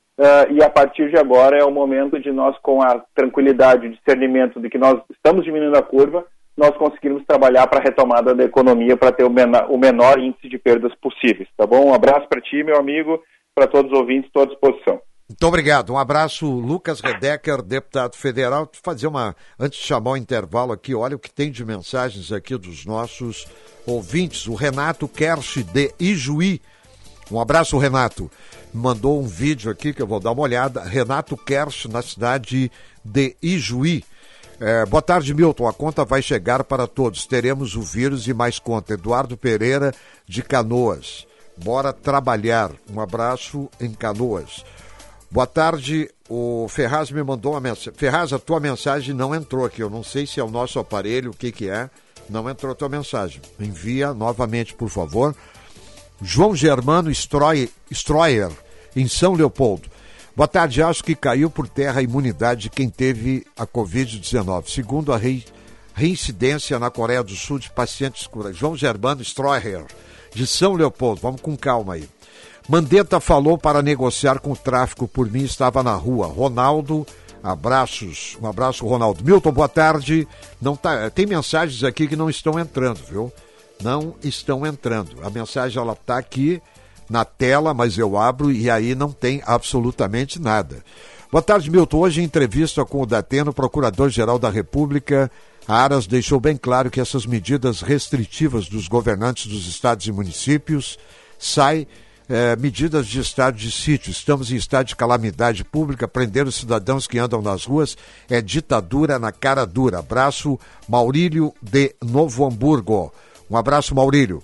S1: E a partir de agora é o momento de nós, com a tranquilidade e discernimento de que nós estamos diminuindo a curva, nós conseguirmos trabalhar para a retomada da economia, para ter o menor índice de perdas possíveis, tá bom? Um abraço para ti, meu amigo, para todos os ouvintes, estou à disposição.
S4: Muito obrigado, um abraço, Lucas Redecker, deputado federal. Antes de chamar o intervalo aqui, olha o que tem de mensagens aqui dos nossos ouvintes. O Renato Kersh de Ijuí. Um abraço, Renato. Mandou um vídeo aqui que eu vou dar uma olhada. Renato Kersh, na cidade de Ijuí. Boa tarde, Milton. A conta vai chegar para todos. Teremos o vírus e mais conta. Eduardo Pereira, de Canoas. Bora trabalhar. Um abraço em Canoas. Boa tarde. O Ferraz me mandou uma mensagem. Ferraz, a tua mensagem não entrou aqui. Eu não sei se é o nosso aparelho, o que é. Não entrou a tua mensagem. Envia novamente, por favor. João Germano Stroyer, em São Leopoldo. Boa tarde, acho que caiu por terra a imunidade de quem teve a Covid-19. Segundo a reincidência na Coreia do Sul de pacientes curados. João Germano Stroyer, de São Leopoldo. Vamos com calma aí. Mandetta falou para negociar com o tráfico, por mim estava na rua. Ronaldo Abraços, um abraço, Ronaldo. Milton, boa tarde. Tem mensagens aqui que não estão entrando, viu? Não estão entrando. A mensagem, ela está aqui na tela, mas eu abro e aí não tem absolutamente nada. Boa tarde, Milton. Hoje, em entrevista com o Dateno, Procurador-Geral da República, a Aras deixou bem claro que essas medidas restritivas dos governantes dos estados e municípios saem medidas de estado de sítio. Estamos em estado de calamidade pública. Prender os cidadãos que andam nas ruas é ditadura na cara dura. Abraço, Maurílio de Novo Hamburgo. Um abraço, Maurílio.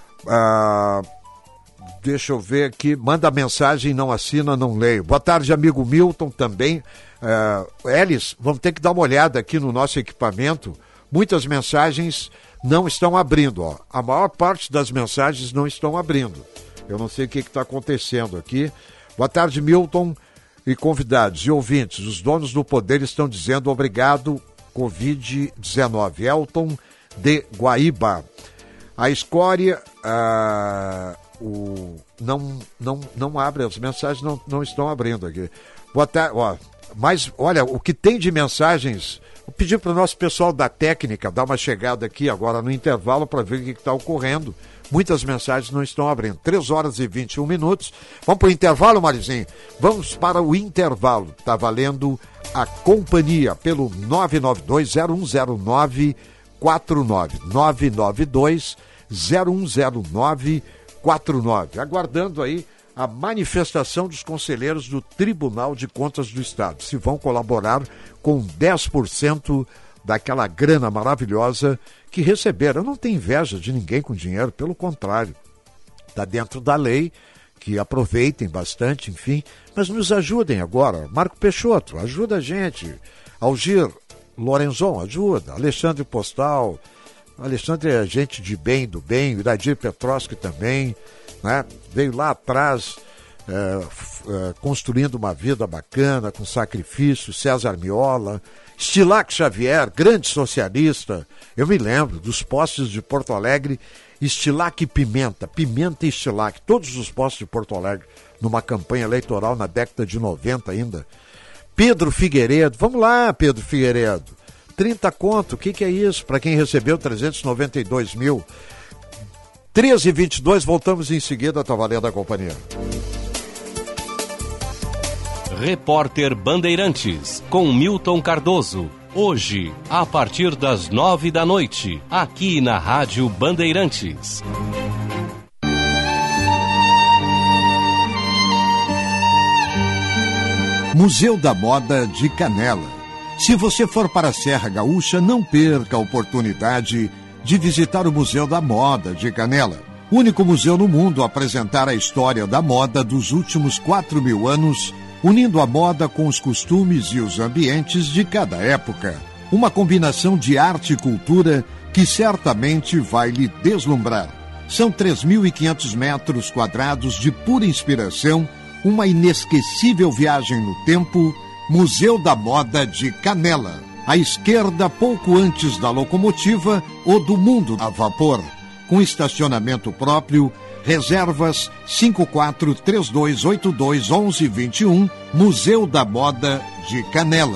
S4: Deixa eu ver aqui. Manda mensagem, não assina, não leio. Boa tarde, amigo Milton, também. Elis, vamos ter que dar uma olhada aqui no nosso equipamento. Muitas mensagens não estão abrindo. Ó. A maior parte das mensagens não estão abrindo. Eu não sei o que está acontecendo aqui. Boa tarde, Milton e convidados e ouvintes. Os donos do poder estão dizendo obrigado, Covid-19. Elton de Guaíba. A escória não abre, as mensagens não estão abrindo aqui. Boa tarde, mas olha, o que tem de mensagens, vou pedir para o nosso pessoal da técnica dar uma chegada aqui agora no intervalo para ver o que está ocorrendo. Muitas mensagens não estão abrindo. 3h21. Vamos para o intervalo, Marizinho? Vamos para o intervalo. Está valendo a companhia pelo 992-010949. 992-010949. Aguardando aí a manifestação dos conselheiros do Tribunal de Contas do Estado. Se vão colaborar com 10% daquela grana maravilhosa que receberam. Eu não tenho inveja de ninguém com dinheiro, pelo contrário. Está dentro da lei, que aproveitem bastante, enfim, mas nos ajudem agora. Marco Peixoto, ajuda a gente. Algir Lorenzon, ajuda. Alexandre Postal, Alexandre é gente de bem, do bem. Iradir Petrovski também, né? Veio lá atrás construindo uma vida bacana, com sacrifício. César Miola, Estilac Xavier, grande socialista. Eu me lembro dos postes de Porto Alegre, Estilac e Pimenta e Estilac, todos os postes de Porto Alegre, numa campanha eleitoral na década de 90 ainda. Pedro Figueiredo, vamos lá, Pedro Figueiredo, 30 conto, o que é isso? Para quem recebeu 392 mil. 13h22, voltamos em seguida, tá valendo a companhia.
S10: Repórter Bandeirantes, com Milton Cardoso. Hoje, a partir das 9h, aqui na Rádio Bandeirantes.
S4: Museu da Moda de Canela. Se você for para a Serra Gaúcha, não perca a oportunidade de visitar o Museu da Moda de Canela. Único museu no mundo a apresentar a história da moda dos últimos 4.000 anos, unindo a moda com os costumes e os ambientes de cada época. Uma combinação de arte e cultura que certamente vai lhe deslumbrar. São 3.500 metros quadrados de pura inspiração, uma inesquecível viagem no tempo. Museu da Moda de Canela. À esquerda, pouco antes da locomotiva ou do mundo a vapor. Com estacionamento próprio, reservas 5432821121, Museu da Moda de Canela.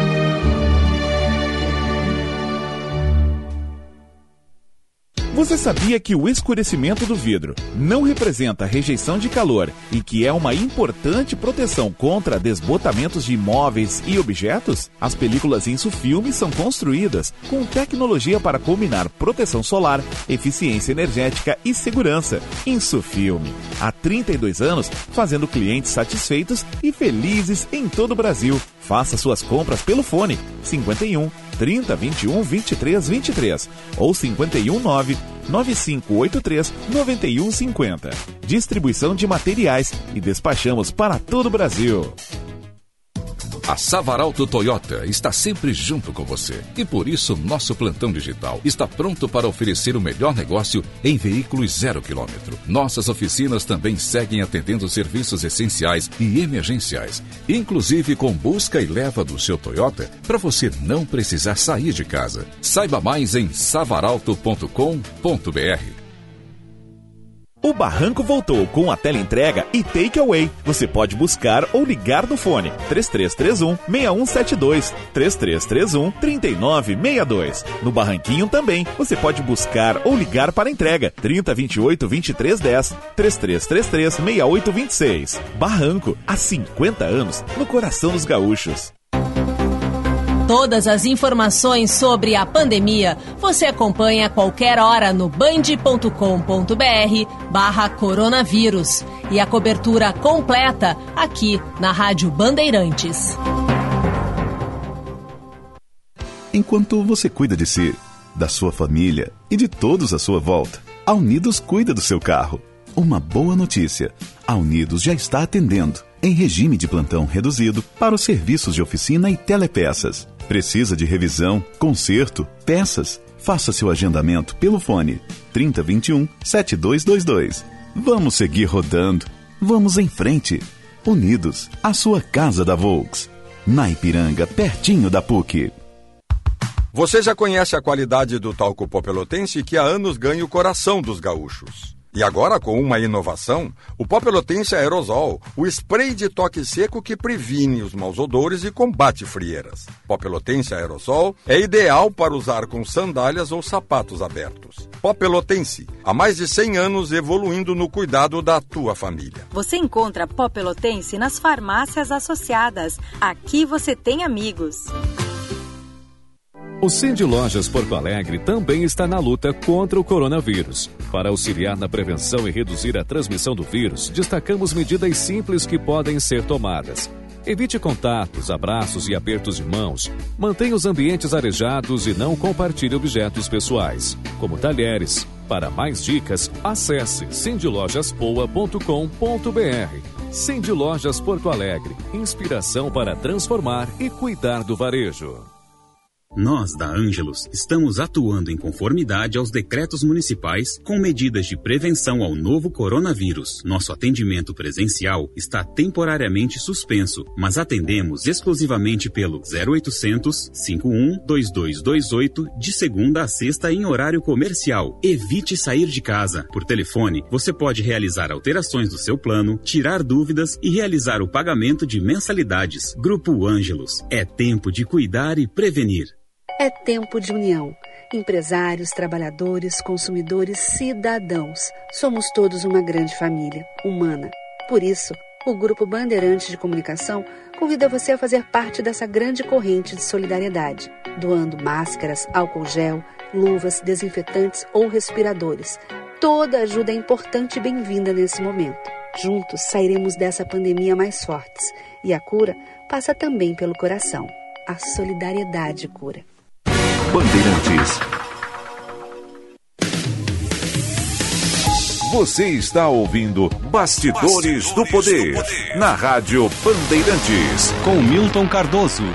S15: Você sabia que o escurecimento do vidro não representa rejeição de calor e que é uma importante proteção contra desbotamentos de imóveis e objetos? As películas Insufilme são construídas com tecnologia para combinar proteção solar, eficiência energética e segurança. Insufilme, há 32 anos, fazendo clientes satisfeitos e felizes em todo o Brasil. Faça suas compras pelo fone 51 30 21 23 23 ou 51 9 9583 9150. Distribuição de materiais e despachamos para todo o Brasil.
S2: A Savaralto Toyota está sempre junto com você e por isso nosso plantão digital está pronto para oferecer o melhor negócio em veículos 0 km. Nossas oficinas também seguem atendendo serviços essenciais e emergenciais, inclusive com busca e leva do seu Toyota para você não precisar sair de casa. Saiba mais em savaralto.com.br.
S15: O Barranco voltou com a teleentrega e takeaway. Você pode buscar ou ligar no fone 3331-6172, 3331-3962. No Barranquinho também, você pode buscar ou ligar para entrega 3028-2310, 3333-6826. Barranco, há 50 anos, no coração dos gaúchos.
S11: Todas as informações sobre a pandemia você acompanha a qualquer hora no band.com.br/coronavírus e a cobertura completa aqui na Rádio Bandeirantes.
S17: Enquanto você cuida de si, da sua família e de todos à sua volta, a Unidos cuida do seu carro. Uma boa notícia: a Unidos já está atendendo em regime de plantão reduzido para os serviços de oficina e telepeças. Precisa de revisão, conserto, peças? Faça seu agendamento pelo fone 3021-7222. Vamos seguir rodando. Vamos em frente. Unidos, a sua casa da Volks. Na Ipiranga, pertinho da PUC.
S13: Você já conhece a qualidade do talco pó pelotense que há anos ganha o coração dos gaúchos. E agora, com uma inovação, o pó pelotense aerosol, o spray de toque seco que previne os maus odores e combate frieiras. Pó pelotense aerosol é ideal para usar com sandálias ou sapatos abertos. Pó pelotense, há mais de 100 anos evoluindo no cuidado da tua família.
S14: Você encontra pó pelotense nas farmácias associadas. Aqui você tem amigos.
S2: O Cindy Lojas Porto Alegre também está na luta contra o coronavírus. Para auxiliar na prevenção e reduzir a transmissão do vírus, destacamos medidas simples que podem ser tomadas. Evite contatos, abraços e apertos de mãos. Mantenha os ambientes arejados e não compartilhe objetos pessoais, como talheres. Para mais dicas, acesse cindylojaspoa.com.br. Cindy Lojas Porto Alegre. Inspiração para transformar e cuidar do varejo.
S19: Nós, da Ângelos, estamos atuando em conformidade aos decretos municipais com medidas de prevenção ao novo coronavírus. Nosso atendimento presencial está temporariamente suspenso, mas atendemos exclusivamente pelo 0800 51 2228 de segunda a sexta em horário comercial. Evite sair de casa. Por telefone, você pode realizar alterações do seu plano, tirar dúvidas e realizar o pagamento de mensalidades. Grupo Ângelos. É tempo de cuidar e prevenir.
S5: É tempo de união. Empresários, trabalhadores, consumidores, cidadãos. Somos todos uma grande família, humana. Por isso, o Grupo Bandeirantes de Comunicação convida você a fazer parte dessa grande corrente de solidariedade, doando máscaras, álcool gel, luvas, desinfetantes ou respiradores. Toda ajuda é importante e bem-vinda nesse momento. Juntos sairemos dessa pandemia mais fortes. E a cura passa também pelo coração. A solidariedade cura.
S17: Bandeirantes.
S22: Você está ouvindo Bastidores do Poder, na Rádio Bandeirantes,
S10: com Milton Cardoso.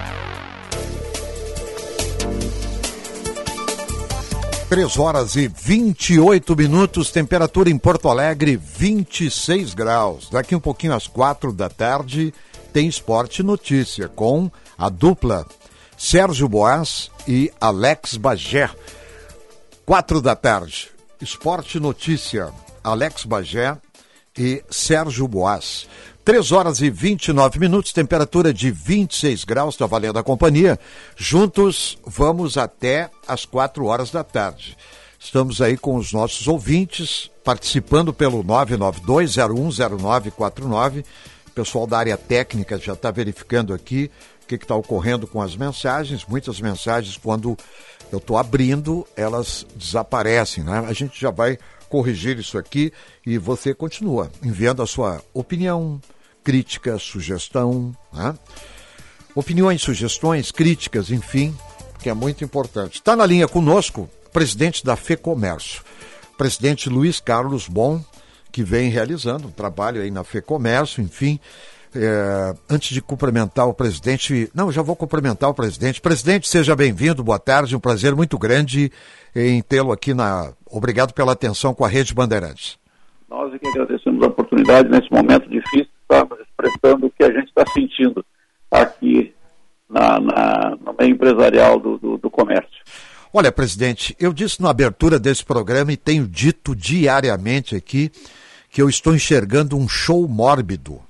S4: 3h28, temperatura em Porto Alegre, 26 graus. Daqui um pouquinho às 4 da tarde, tem Esporte Notícia, com a dupla Sérgio Boas e Alex Bagé. 4 da tarde, Esporte Notícia, Alex Bagé e Sérgio Boas. 3h29, temperatura de 26 graus, está valendo a companhia. Juntos vamos até as 4 horas da tarde. Estamos aí com os nossos ouvintes, participando pelo 992-010949. O pessoal da área técnica já está verificando aqui o que está ocorrendo com as mensagens. Muitas mensagens, quando eu estou abrindo, elas desaparecem, né? A gente já vai corrigir isso aqui e você continua enviando a sua opinião, crítica, sugestão, né? Opiniões, sugestões, críticas, enfim, que é muito importante. Está na linha conosco o presidente da FEComércio, presidente Luiz Carlos Bon, que vem realizando um trabalho aí na FEComércio, enfim. Antes de cumprimentar o presidente, já vou cumprimentar o presidente. Presidente, seja bem-vindo, boa tarde, um prazer muito grande em tê-lo aqui Obrigado pela atenção com a Rede Bandeirantes.
S1: Nós que agradecemos a oportunidade nesse momento difícil, estamos expressando o que a gente está sentindo aqui no meio empresarial do comércio.
S4: Olha, presidente, eu disse na abertura desse programa e tenho dito diariamente aqui que eu estou enxergando um show mórbido.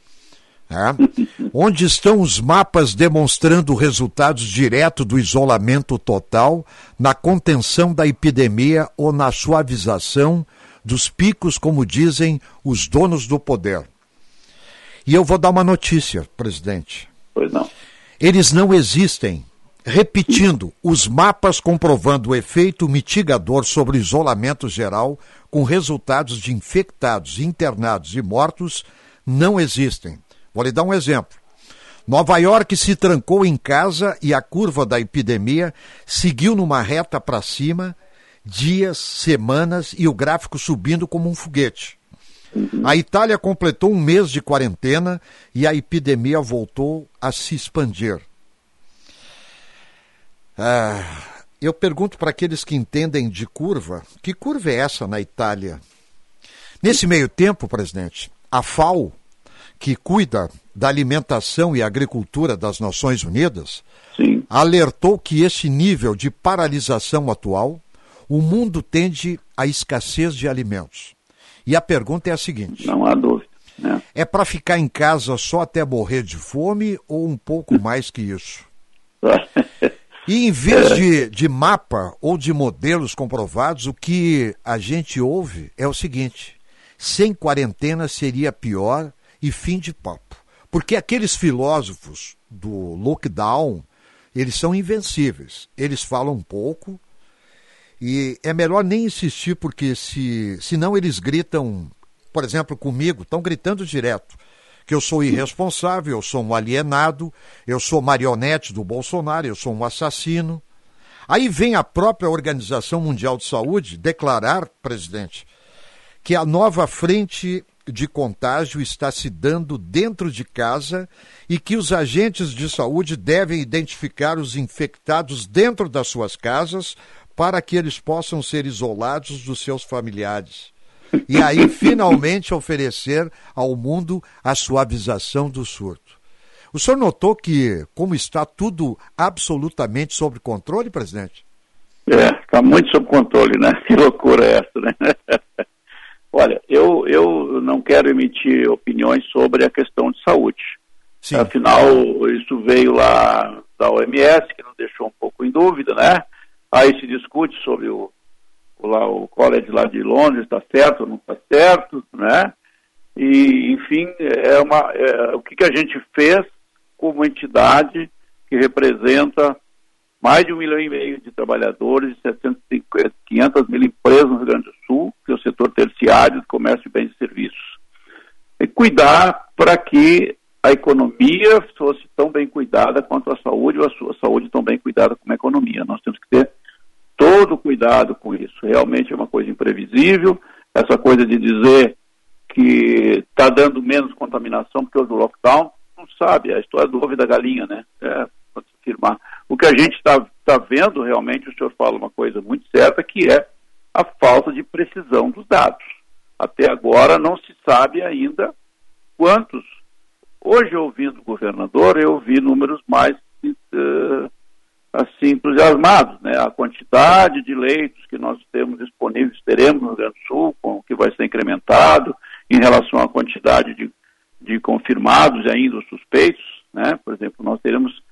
S4: Onde estão os mapas demonstrando resultados diretos do isolamento total, na contenção da epidemia ou na suavização dos picos, como dizem os donos do poder? E eu vou dar uma notícia, presidente.
S3: Pois não.
S4: Eles não existem. Repetindo, os mapas comprovando o efeito mitigador sobre o isolamento geral, com resultados de infectados, internados e mortos, não existem. Vou lhe dar um exemplo. Nova York se trancou em casa e a curva da epidemia seguiu numa reta para cima, dias, semanas e o gráfico subindo como um foguete. A Itália completou um mês de quarentena e a epidemia voltou a se expandir. Eu pergunto para aqueles que entendem de curva, que curva é essa na Itália? Nesse meio tempo, presidente, a FAO, que cuida da alimentação e agricultura das Nações Unidas,
S3: sim,
S4: alertou que esse nível de paralisação atual, o mundo tende à escassez de alimentos. E a pergunta é a seguinte:
S3: não há dúvida, né?
S4: É para ficar em casa só até morrer de fome ou um pouco mais que isso? E em vez de mapa ou de modelos comprovados, o que a gente ouve é o seguinte: sem quarentena seria pior e fim de papo. Porque aqueles filósofos do lockdown, eles são invencíveis. Eles falam pouco e é melhor nem insistir, porque senão eles gritam, por exemplo, comigo, estão gritando direto que eu sou irresponsável, eu sou um alienado, eu sou marionete do Bolsonaro, eu sou um assassino. Aí vem a própria Organização Mundial de Saúde declarar, presidente, que a nova frente de contágio está se dando dentro de casa e que os agentes de saúde devem identificar os infectados dentro das suas casas para que eles possam ser isolados dos seus familiares. E aí, finalmente, oferecer ao mundo a suavização do surto. O senhor notou que, como está tudo absolutamente sob controle, presidente?
S3: Está muito sob controle, né? Que loucura é essa, né? Olha, eu não quero emitir opiniões sobre a questão de saúde. Sim. Afinal, isso veio lá da OMS, que nos deixou um pouco em dúvida, né? Aí se discute sobre o college lá de Londres, está certo ou não está certo, né? E, enfim, o que a gente fez como entidade que representa mais de 1,5 milhão de trabalhadores e 500 mil empresas no Rio Grande do Sul, que é o setor terciário de comércio de bens e serviços. E cuidar para que a economia fosse tão bem cuidada quanto a saúde, ou a sua saúde tão bem cuidada como a economia. Nós temos que ter todo cuidado com isso. Realmente é uma coisa imprevisível, essa coisa de dizer que está dando menos contaminação porque houve o lockdown, não sabe, é a história do ovo e da galinha, né? Pode se afirmar. O que a gente está vendo, realmente, o senhor fala uma coisa muito certa, que é a falta de precisão dos dados. Até agora não se sabe ainda quantos. Hoje, ouvindo o governador, eu ouvi números mais assim, entusiasmados, né? A quantidade de leitos que nós teremos no Rio Grande do Sul, que vai ser incrementado em relação à quantidade de confirmados e ainda os suspeitos, né? Por exemplo, nós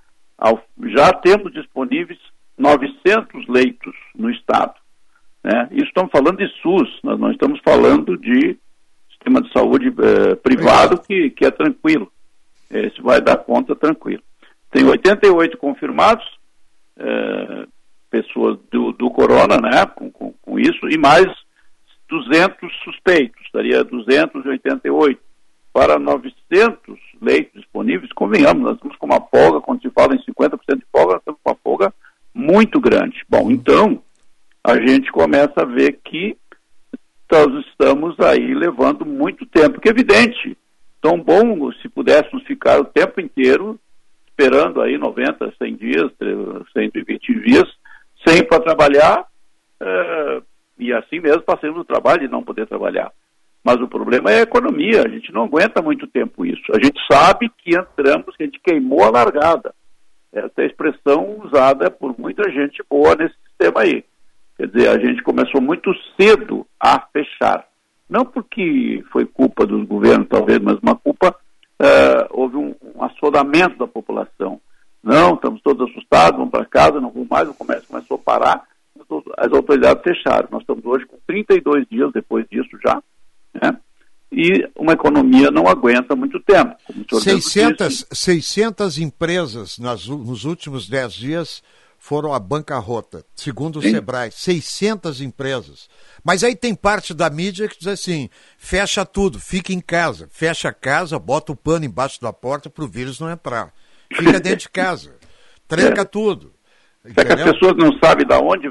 S3: já temos disponíveis 900 leitos no estado, né? Isso estamos falando de SUS, nós não estamos falando de sistema de saúde privado que é tranquilo. Esse vai dar conta tranquilo. Tem 88 confirmados, pessoas do corona, né, com isso, e mais 200 suspeitos, daria 288 para 900 leitos disponíveis. Convenhamos, nós estamos com uma folga, quando se fala em 50% de folga, nós estamos com uma folga muito grande. Bom, então, a gente começa a ver que nós estamos aí levando muito tempo, que é evidente, tão bom se pudéssemos ficar o tempo inteiro esperando aí 90, 100 dias, 120 dias, sem ir para trabalhar, e assim mesmo passamos o trabalho e não poder trabalhar. Mas o problema é a economia, a gente não aguenta muito tempo isso. A gente sabe que entramos, que a gente queimou a largada. essa é a expressão usada por muita gente boa nesse sistema aí. Quer dizer, a gente começou muito cedo a fechar. Não porque foi culpa dos governos, talvez, mas uma culpa, houve um assodamento da população. Não, estamos todos assustados, vamos para casa, não vamos mais, o comércio começou a parar, as autoridades fecharam. Nós estamos hoje com 32 dias depois disso já, né? E uma economia não aguenta muito tempo. Como o senhor
S4: 600 empresas nos últimos 10 dias foram à bancarrota, segundo o Sebrae. 600 empresas. Mas aí tem parte da mídia que diz assim, fecha tudo, fica em casa. Fecha a casa, bota o pano embaixo da porta para o vírus não entrar. Fica dentro de casa, tranca tudo.
S3: É que as pessoas não sabem de onde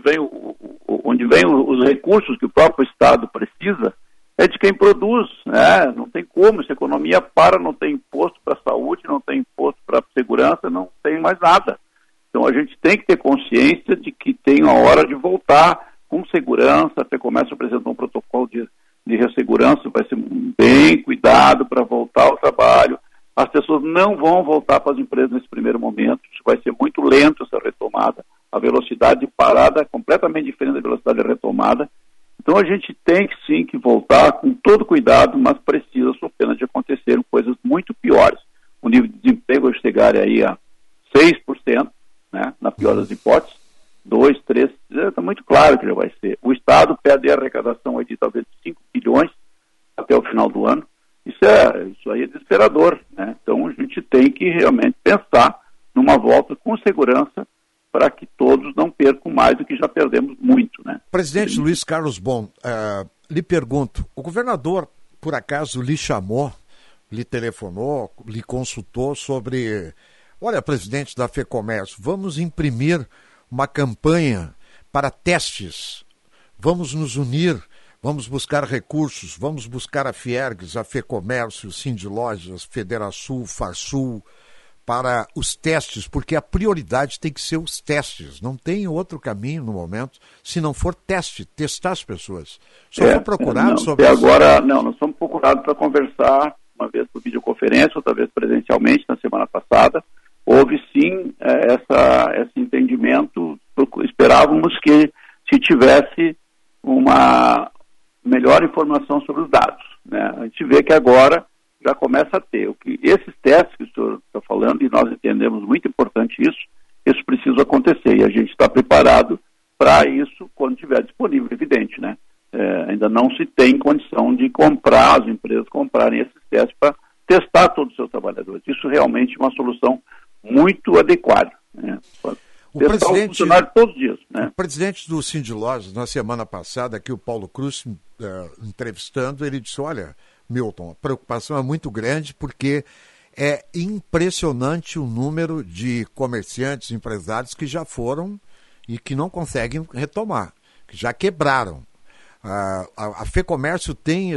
S3: vem os recursos que o próprio Estado precisa, é de quem produz, né? Não tem como, se a economia para, não tem imposto para a saúde, não tem imposto para a segurança, não tem mais nada. Então a gente tem que ter consciência de que tem a hora de voltar com segurança. A FEComércio apresentou um protocolo de ressegurança, vai ser bem cuidado para voltar ao trabalho. As pessoas não vão voltar para as empresas nesse primeiro momento, isso vai ser muito lento essa retomada. A velocidade de parada é completamente diferente da velocidade de retomada. Então a gente tem que sim que voltar com todo cuidado, mas precisa, sob pena de acontecer coisas muito piores. O nível de desemprego vai chegar aí a 6%, né, na pior das hipóteses, 2, 3, está muito claro que já vai ser. O Estado perde a arrecadação aí de talvez 5 bilhões até o final do ano. Isso aí é desesperador, né? Então a gente tem que realmente pensar numa volta com segurança para que todos não percam mais do que já perdemos muito, né?
S4: Presidente Luiz Carlos Bon, lhe pergunto, o governador, por acaso, lhe chamou, lhe telefonou, lhe consultou sobre... Olha, presidente da FEComércio, vamos imprimir uma campanha para testes, vamos nos unir, vamos buscar recursos, vamos buscar a Fiergs, a FEComércio, o Sindlojas, Federação, Farsul, para os testes, porque a prioridade tem que ser os testes. Não tem outro caminho no momento, se não for testar as pessoas. Só foi procurado sobre isso?
S3: Agora, não, nós fomos procurados para conversar, uma vez por videoconferência, outra vez presencialmente, na semana passada. Houve sim esse entendimento, esperávamos que se tivesse uma melhor informação sobre os dados, né? A gente vê que agora já começa a ter. Esses testes que o senhor está falando, e nós entendemos muito importante isso precisa acontecer, e a gente está preparado para isso quando estiver disponível, evidente, né? Ainda não se tem condição de comprar, as empresas comprarem esses testes para testar todos os seus trabalhadores. Isso realmente é uma solução muito adequada, né?
S4: O presidente,
S3: todos os dias, né?
S4: O presidente do Sindlojas, na semana passada, aqui o Paulo Cruz, entrevistando, ele disse, olha, Milton, a preocupação é muito grande porque é impressionante o número de comerciantes, empresários que já foram e que não conseguem retomar, que já quebraram. A FEComércio tem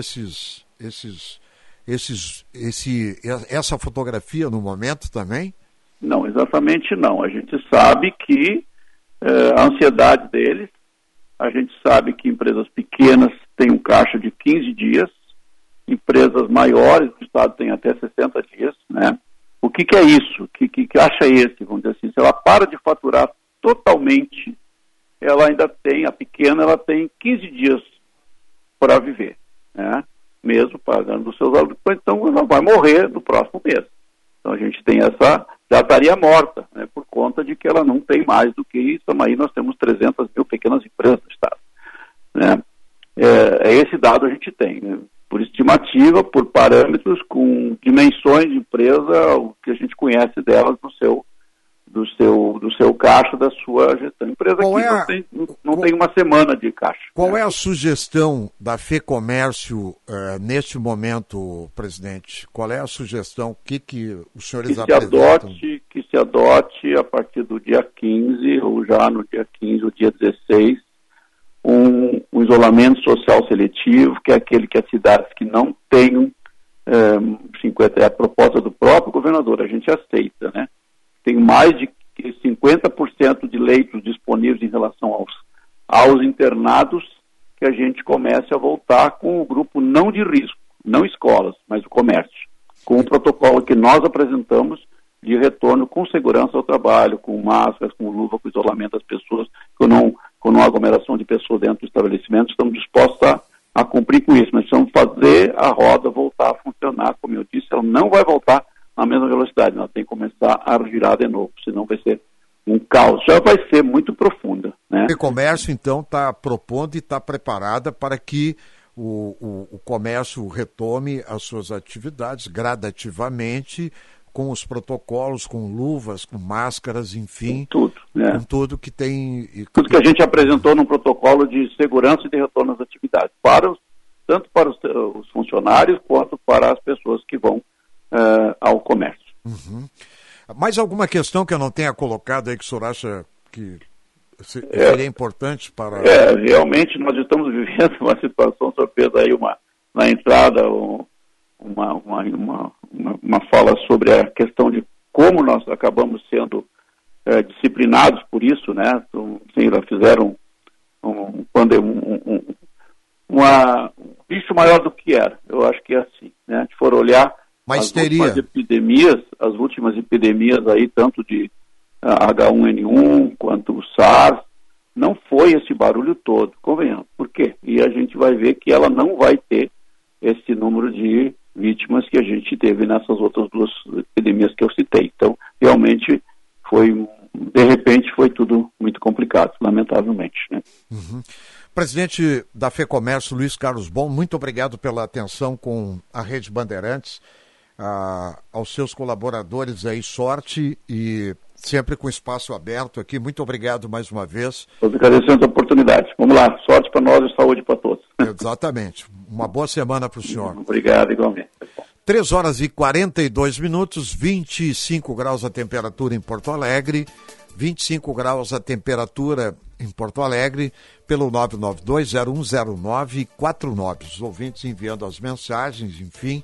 S4: essa fotografia no momento também?
S3: Não, exatamente não. A gente sabe que a ansiedade deles, a gente sabe que empresas pequenas têm um caixa de 15 dias, empresas maiores do Estado têm até 60 dias, né? O que é isso? Que caixa é esse? Vamos dizer assim, se ela para de faturar totalmente, ela ainda tem, a pequena, ela tem 15 dias para viver, né? Mesmo pagando os seus alunos, então ela vai morrer no próximo mês. Então a gente tem já estaria morta, né, por conta de que ela não tem mais do que isso. Aí nós temos 300 mil pequenas empresas no Estado, né? Esse dado a gente tem, né? Por estimativa, por parâmetros, com dimensões de empresa, o que a gente conhece delas do seu caixa, da sua gestão. A empresa aqui não tem uma semana de caixa.
S4: Qual é a sugestão da FEComércio neste momento, presidente? Qual é a sugestão? O que os senhores apresentam?
S3: Que se adote a partir do dia 15, ou já no dia 15, ou dia 16, um isolamento social seletivo, que é aquele que as cidades que não tenham 50, é a proposta do próprio governador, a gente aceita, né? Tem mais de 50% de leitos disponíveis em relação aos internados, que a gente comece a voltar com o grupo não de risco, não escolas, mas o comércio, com o protocolo que nós apresentamos de retorno com segurança ao trabalho, com máscaras, com luva, com isolamento das pessoas, com não aglomeração de pessoas dentro do estabelecimento. Estamos dispostos a cumprir com isso, mas precisamos fazer a roda voltar a funcionar. Como eu disse, ela não vai voltar na mesma velocidade, ela tem que começar a girar de novo, senão vai ser um caos. Já vai ser muito profunda, né?
S4: O comércio, então, está propondo e está preparada para que o comércio retome as suas atividades gradativamente, com os protocolos, com luvas, com máscaras, enfim.
S3: Com tudo, né?
S4: Com tudo que tem...
S3: Tudo que a gente apresentou num protocolo de segurança e de retorno às atividades, tanto para os funcionários quanto para as pessoas que vão ao comércio.
S4: Uhum. Mais alguma questão que eu não tenha colocado aí que o senhor acha que seria importante para...
S3: Realmente nós estamos vivendo uma situação, surpresa aí, na entrada, uma fala sobre a questão de como nós acabamos sendo disciplinados por isso, né? Então, sim, fizeram um bicho maior do que era. Eu acho que é assim, né? Se for olhar as últimas epidemias aí, tanto de H1N1 quanto o SARS, não foi esse barulho todo, convenhamos. Por quê? E a gente vai ver que ela não vai ter esse número de vítimas que a gente teve nessas outras duas epidemias que eu citei. Então, realmente, de repente, foi tudo muito complicado, lamentavelmente, né?
S4: Uhum. Presidente da FEComércio, Luiz Carlos Bon, muito obrigado pela atenção com a Rede Bandeirantes. Aos seus colaboradores aí, sorte e sempre com espaço aberto aqui. Muito obrigado mais uma vez.
S3: Nós agradecemos a oportunidade. Vamos lá, sorte para nós e saúde para todos.
S4: Exatamente. Uma boa semana para o senhor.
S3: Obrigado, igualmente.
S4: 3 horas e 42 minutos, 25 graus a temperatura em Porto Alegre, 25 graus a temperatura em Porto Alegre, pelo 992-010949. Os ouvintes enviando as mensagens, enfim.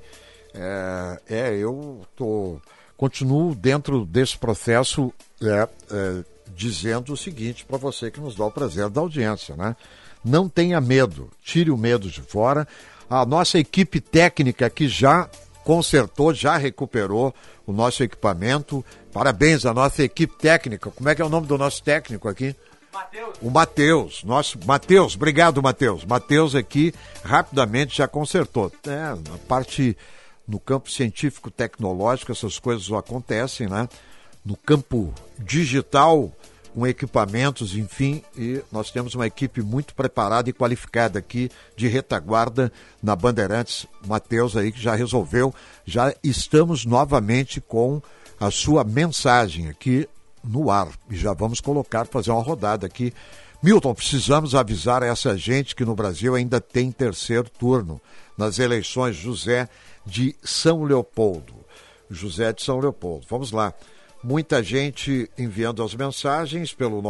S4: Eu continuo dentro desse processo dizendo o seguinte para você que nos dá o prazer da audiência, né? Não tenha medo, tire o medo de fora. A nossa equipe técnica que já consertou, já recuperou o nosso equipamento. Parabéns à nossa equipe técnica. Como é que é o nome do nosso técnico aqui? Matheus. O Matheus. Matheus, obrigado, Matheus. Matheus aqui rapidamente já consertou. Na parte... No campo científico-tecnológico, essas coisas acontecem, né? No campo digital, com equipamentos, enfim, e nós temos uma equipe muito preparada e qualificada aqui de retaguarda na Bandeirantes. Matheus aí que já resolveu, já estamos novamente com a sua mensagem aqui no ar. E já vamos fazer uma rodada aqui. Milton, precisamos avisar essa gente que no Brasil ainda tem terceiro turno nas eleições José de São Leopoldo. José de São Leopoldo. Vamos lá. Muita gente enviando as mensagens pelo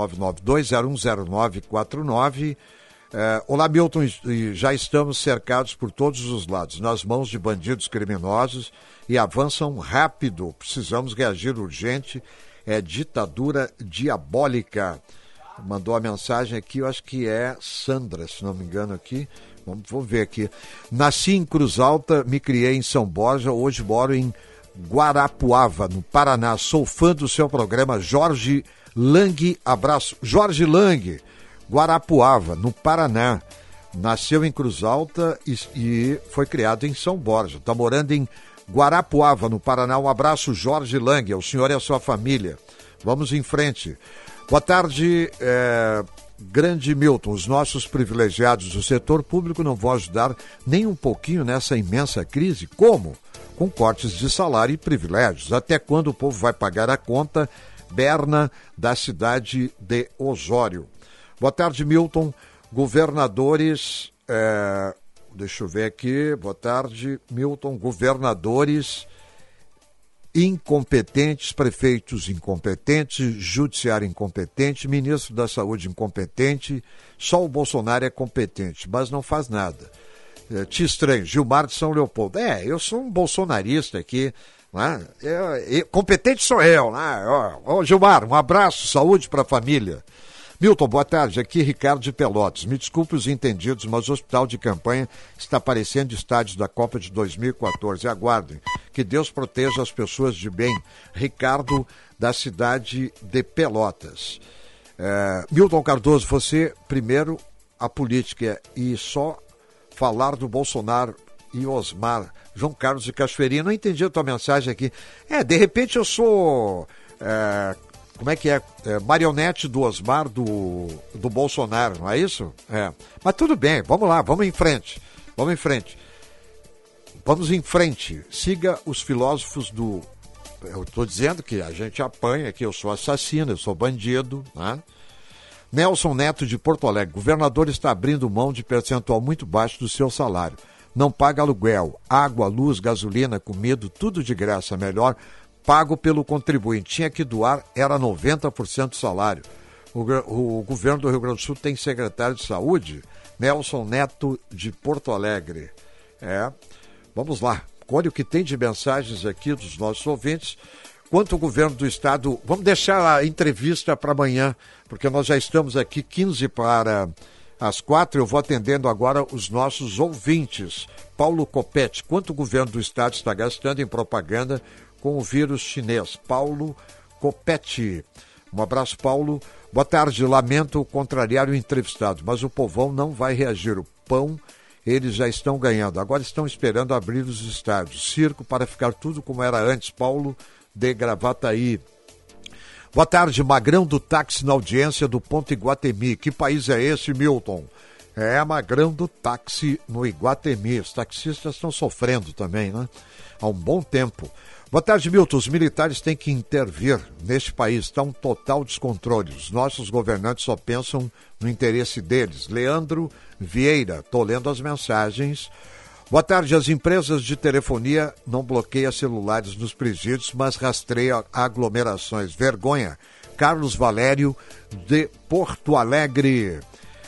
S4: 992-010949. Olá, Milton. Já estamos cercados por todos os lados, nas mãos de bandidos criminosos e avançam rápido. Precisamos reagir urgente. É ditadura diabólica. Mandou a mensagem aqui, eu acho que é Sandra, se não me engano aqui. Vou ver aqui. Nasci em Cruz Alta, me criei em São Borja, hoje moro em Guarapuava, no Paraná. Sou fã do seu programa, Jorge Lang. Abraço. Jorge Lang, Guarapuava, no Paraná. Nasceu em Cruz Alta e foi criado em São Borja. Está morando em Guarapuava, no Paraná. Um abraço, Jorge Lang, ao senhor e à sua família. Vamos em frente. Boa tarde, grande Milton. Os nossos privilegiados do setor público não vão ajudar nem um pouquinho nessa imensa crise. Como? Com cortes de salário e privilégios. Até quando o povo vai pagar a conta? Berna, da cidade de Osório. Boa tarde, Milton. Governadores... deixa eu ver aqui. Boa tarde, Milton. Governadores... incompetentes, prefeitos incompetentes, judiciário incompetente, ministro da saúde incompetente, só o Bolsonaro é competente, mas não faz nada. Te estranho, Gilmar de São Leopoldo. Eu sou um bolsonarista aqui, né? Competente sou eu, né? Gilmar, um abraço, saúde para a família. Milton, boa tarde, aqui Ricardo de Pelotas. Me desculpe os entendidos, mas o hospital de campanha está parecendo estádio da Copa de 2014. Aguardem, que Que Deus proteja as pessoas de bem. Ricardo, da cidade de Pelotas. Milton Cardoso, você, primeiro, a política e só falar do Bolsonaro e Osmar. João Carlos de Cachoeirinha, não entendi a tua mensagem aqui. De repente eu sou... marionete do Osmar, do Bolsonaro, não é isso? Mas tudo bem, vamos lá, vamos em frente. Vamos em frente. Siga os filósofos do... Eu estou dizendo que a gente apanha, que eu sou assassino, eu sou bandido, né? Nelson Neto de Porto Alegre. Governador está abrindo mão de percentual muito baixo do seu salário. Não paga aluguel, água, luz, gasolina, comida, tudo de graça, melhor pago pelo contribuinte. Tinha que doar, era 90% do salário. O governo do Rio Grande do Sul tem secretário de saúde? Nelson Neto de Porto Alegre. Vamos lá. Olha o que tem de mensagens aqui dos nossos ouvintes. Quanto ao governo do estado, vamos deixar a entrevista para amanhã, porque nós já estamos aqui 15 para as 4, eu vou atendendo agora os nossos ouvintes. Paulo Copete, quanto o governo do estado está gastando em propaganda com o vírus chinês? Paulo Copete. Um abraço, Paulo. Boa tarde, lamento contrariar o entrevistado, mas o povão não vai reagir. O pão eles já estão ganhando, agora estão esperando abrir os estádios. Circo para ficar tudo como era antes. Paulo de Gravataí. Boa tarde, Magrão do táxi na audiência do Ponto Iguatemi. Que país é esse, Milton? Magrão do táxi no Iguatemi. Os taxistas estão sofrendo também, né? Há um bom tempo. Boa tarde, Milton. Os militares têm que intervir neste país. Está um total descontrole. Os nossos governantes só pensam no interesse deles. Leandro Vieira. Estou lendo as mensagens. Boa tarde. As empresas de telefonia não bloqueiam celulares nos presídios, mas rastreiam aglomerações. Vergonha. Carlos Valério, de Porto Alegre.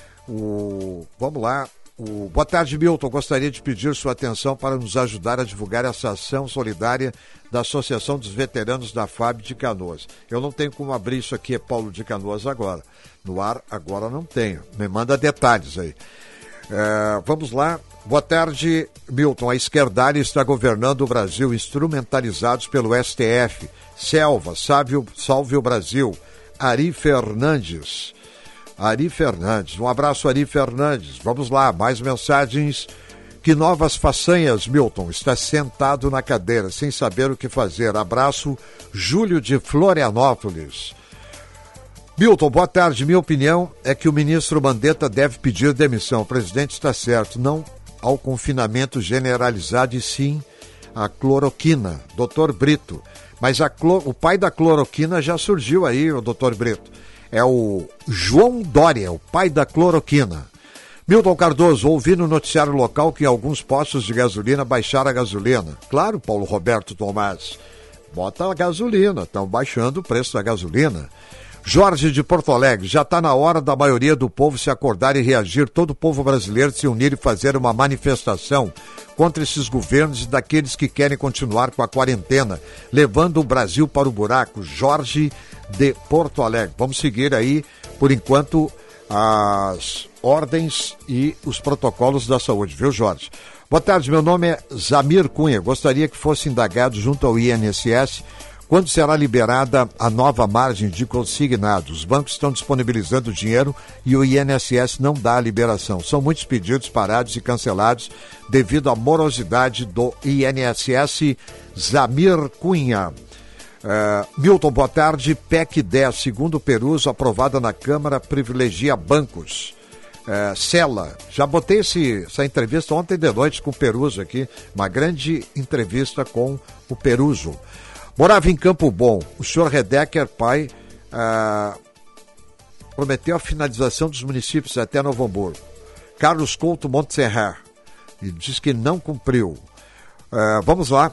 S4: Vamos lá. Boa tarde, Milton. Gostaria de pedir sua atenção para nos ajudar a divulgar essa ação solidária da Associação dos Veteranos da FAB de Canoas. Eu não tenho como abrir isso aqui, Paulo de Canoas, agora. No ar, agora não tenho. Me manda detalhes aí. Vamos lá. Boa tarde, Milton. A esquerdalha está governando o Brasil, instrumentalizados pelo STF. Selva, salve o Brasil. Ari Fernandes. Um abraço, Ari Fernandes. Vamos lá, mais mensagens. Que novas façanhas, Milton? Está sentado na cadeira, sem saber o que fazer. Abraço, Júlio de Florianópolis. Milton, boa tarde. Minha opinião é que o ministro Mandetta deve pedir demissão. O presidente está certo, não ao confinamento generalizado e sim à cloroquina. Doutor Brito. Mas o pai da cloroquina já surgiu aí, o doutor Brito. É o João Dória, o pai da cloroquina. Milton Cardoso, ouvi no noticiário local que em alguns postos de gasolina baixaram a gasolina. Claro, Paulo Roberto Tomás. Bota a gasolina, estão baixando o preço da gasolina. Jorge de Porto Alegre, já está na hora da maioria do povo se acordar e reagir, todo o povo brasileiro se unir e fazer uma manifestação contra esses governos e daqueles que querem continuar com a quarentena, levando o Brasil para o buraco. Jorge de Porto Alegre. Vamos seguir aí, por enquanto, as ordens e os protocolos da saúde, viu, Jorge? Boa tarde, meu nome é Zamir Cunha. Gostaria que fosse indagado junto ao INSS quando será liberada a nova margem de consignados. Os bancos estão disponibilizando dinheiro e o INSS não dá a liberação. São muitos pedidos parados e cancelados devido à morosidade do INSS. Zamir Cunha. Milton, boa tarde. PEC 10, segundo o Peruso, aprovada na Câmara, privilegia bancos. Cela, já botei essa entrevista ontem de noite com o Peruso aqui, uma grande entrevista com o Peruso. Morava em Campo Bom, o senhor Redecker, pai, prometeu a finalização dos municípios até Novo Hamburgo. Carlos Couto Montserrat, e diz que não cumpriu. Vamos lá.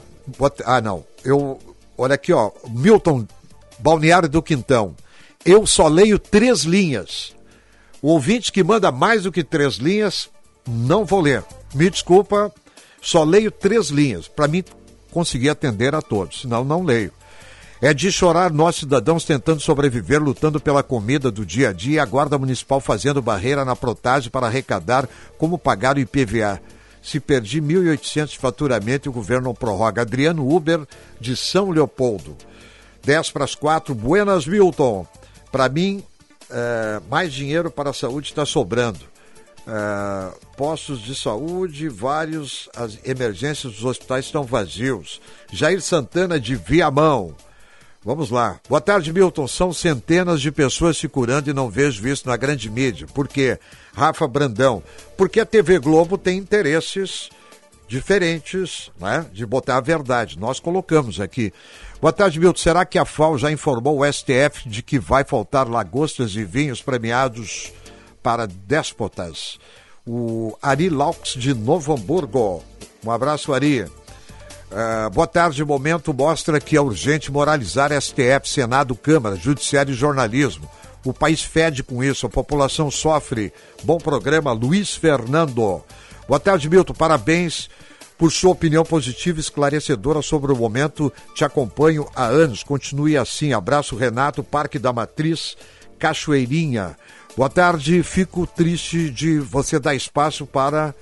S4: Olha aqui, ó, Milton, Balneário do Quintão. Eu só leio 3 linhas. O ouvinte que manda mais do que 3 linhas, não vou ler. Me desculpa, só leio 3 linhas. Para mim conseguir atender a todos, senão não leio. É de chorar nós cidadãos tentando sobreviver, lutando pela comida do dia a dia, e a Guarda Municipal fazendo barreira na Protásio para arrecadar como pagar o IPVA. se perdi 1.800 de faturamento e o governo não prorroga. Adriano Uber, de São Leopoldo. 3:04, buenas, Milton. Para mim, mais dinheiro para a saúde está sobrando. Postos de saúde, as emergências dos hospitais estão vazios. Jair Santana, de Viamão. Vamos lá. Boa tarde, Milton. São centenas de pessoas se curando e não vejo isso na grande mídia. Por quê? Rafa Brandão. Porque a TV Globo tem interesses diferentes, né, de botar a verdade. Nós colocamos aqui. Boa tarde, Milton. Será que a FAO já informou o STF de que vai faltar lagostas e vinhos premiados para déspotas? O Ari Laux, de Novo Hamburgo. Um abraço, Ari. Boa tarde, o momento mostra que é urgente moralizar STF, Senado, Câmara, Judiciário e Jornalismo. O país fede com isso, a população sofre. Bom programa, Luiz Fernando. Boa tarde, Milton, parabéns por sua opinião positiva e esclarecedora sobre o momento. Te acompanho há anos, continue assim. Abraço, Renato, Parque da Matriz, Cachoeirinha. Boa tarde, fico triste de você dar espaço para...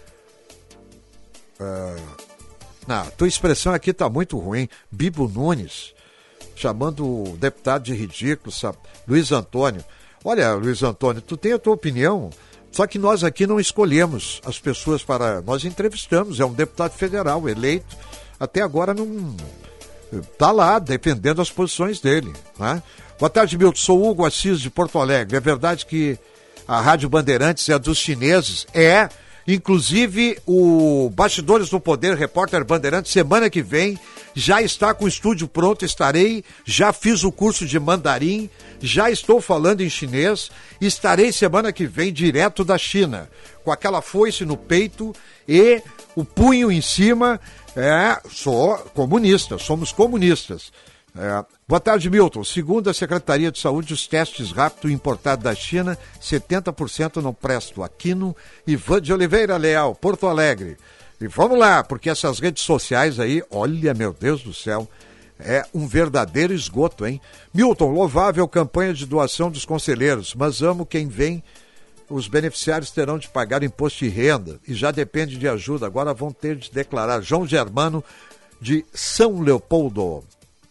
S4: tua expressão aqui está muito ruim. Bibo Nunes, chamando o deputado de ridículo, sabe? Luiz Antônio. Olha, Luiz Antônio, tu tem a tua opinião, só que nós aqui não escolhemos as pessoas para... Nós entrevistamos, é um deputado federal eleito, até agora não... Está lá, defendendo as posições dele, né? Boa tarde, Milton, sou Hugo Assis, de Porto Alegre. É verdade que a Rádio Bandeirantes é dos chineses? Inclusive, o Bastidores do Poder, repórter Bandeirantes, semana que vem, já está com o estúdio pronto, já fiz o curso de mandarim, já estou falando em chinês, estarei semana que vem direto da China, com aquela foice no peito e o punho em cima. Sou comunista, somos comunistas. Boa tarde, Milton. Segundo a Secretaria de Saúde, os testes rápidos importados da China, 70% não prestam. Aquino Ivan de Oliveira Leal, Porto Alegre. E vamos lá, porque essas redes sociais aí, olha, meu Deus do céu, é um verdadeiro esgoto, hein? Milton, louvável campanha de doação dos conselheiros, mas amo quem vem. Os beneficiários terão de pagar imposto de renda e já depende de ajuda. Agora vão ter de declarar. João Germano, de São Leopoldo.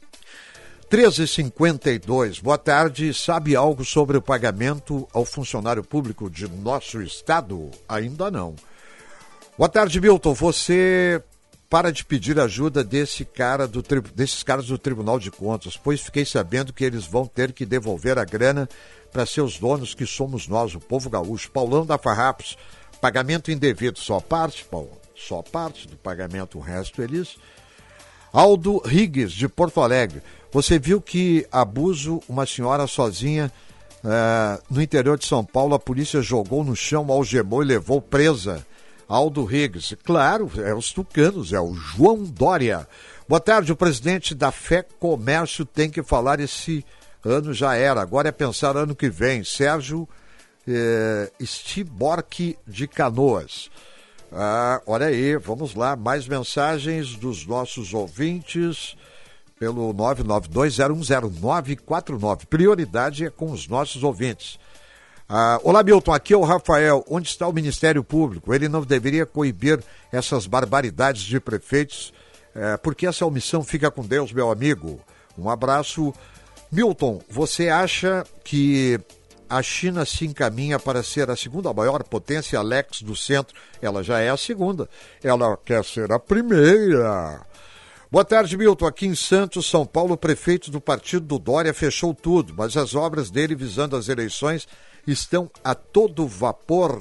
S4: 13h52, boa tarde. Sabe algo sobre o pagamento ao funcionário público de nosso estado? Ainda não. Boa tarde, Milton. Você para de pedir ajuda desses caras do Tribunal de Contas, pois fiquei sabendo que eles vão ter que devolver a grana para seus donos, que somos nós, o povo gaúcho. Paulão da Farrapos, pagamento indevido, só parte, Paulo, só parte do pagamento, o resto eles... Aldo Riggs, de Porto Alegre. Você viu que abuso uma senhora sozinha no interior de São Paulo, a polícia jogou no chão, algemou e levou presa. Aldo Riggs. Claro, é os tucanos, é o João Dória. Boa tarde, o presidente da Fé Comércio tem que falar esse ano já era, agora é pensar ano que vem. Sérgio Stiborque, de Canoas. Olha aí, vamos lá, mais mensagens dos nossos ouvintes pelo 992010949. Prioridade é com os nossos ouvintes. Olá, Milton, aqui é o Rafael. Onde está o Ministério Público? Ele não deveria coibir essas barbaridades de prefeitos, porque essa omissão fica com Deus, meu amigo. Um abraço. Milton, você acha que a China se encaminha para ser a segunda maior potência Alex do centro? Ela já é a segunda. Ela quer ser a primeira. Boa tarde, Milton. Aqui em Santos, São Paulo, o prefeito do partido do Dória fechou tudo, mas as obras dele visando as eleições estão a todo vapor.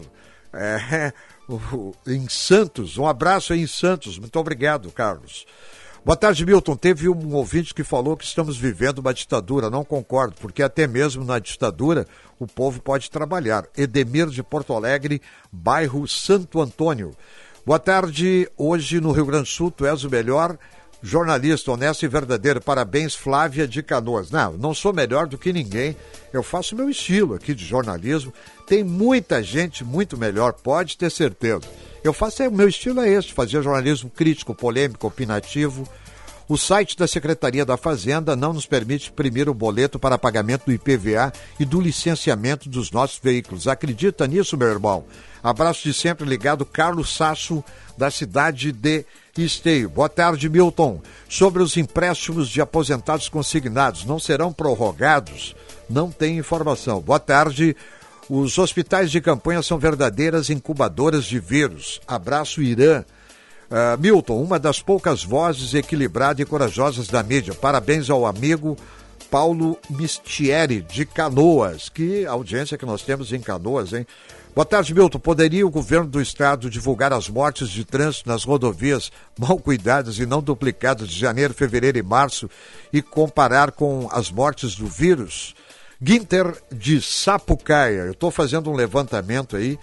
S4: Em Santos. Um abraço aí em Santos. Muito obrigado, Carlos. Boa tarde, Milton. Teve um ouvinte que falou que estamos vivendo uma ditadura. Não concordo, porque até mesmo na ditadura o povo pode trabalhar. Edemir, de Porto Alegre, bairro Santo Antônio. Boa tarde. Hoje no Rio Grande do Sul, tu és o melhor jornalista, honesto e verdadeiro. Parabéns, Flávia de Canoas. Não sou melhor do que ninguém. Eu faço o meu estilo aqui de jornalismo. Tem muita gente muito melhor, pode ter certeza. O meu estilo é esse, fazer jornalismo crítico, polêmico, opinativo. O site da Secretaria da Fazenda não nos permite imprimir o boleto para pagamento do IPVA e do licenciamento dos nossos veículos. Acredita nisso, meu irmão? Abraço de sempre ligado, Carlos Sasso, da cidade de Esteio. Boa tarde, Milton. Sobre os empréstimos de aposentados consignados, não serão prorrogados? Não tem informação. Boa tarde. Os hospitais de campanha são verdadeiras incubadoras de vírus. Abraço, Irã. Milton, uma das poucas vozes equilibradas e corajosas da mídia. Parabéns ao amigo Paulo Mistieri, de Canoas. Que audiência que nós temos em Canoas, hein? Boa tarde, Milton. Poderia o governo do estado divulgar as mortes de trânsito nas rodovias mal cuidadas e não duplicadas de janeiro, fevereiro e março e comparar com as mortes do vírus? Guinter de Sapucaia. Eu estou fazendo um levantamento aí.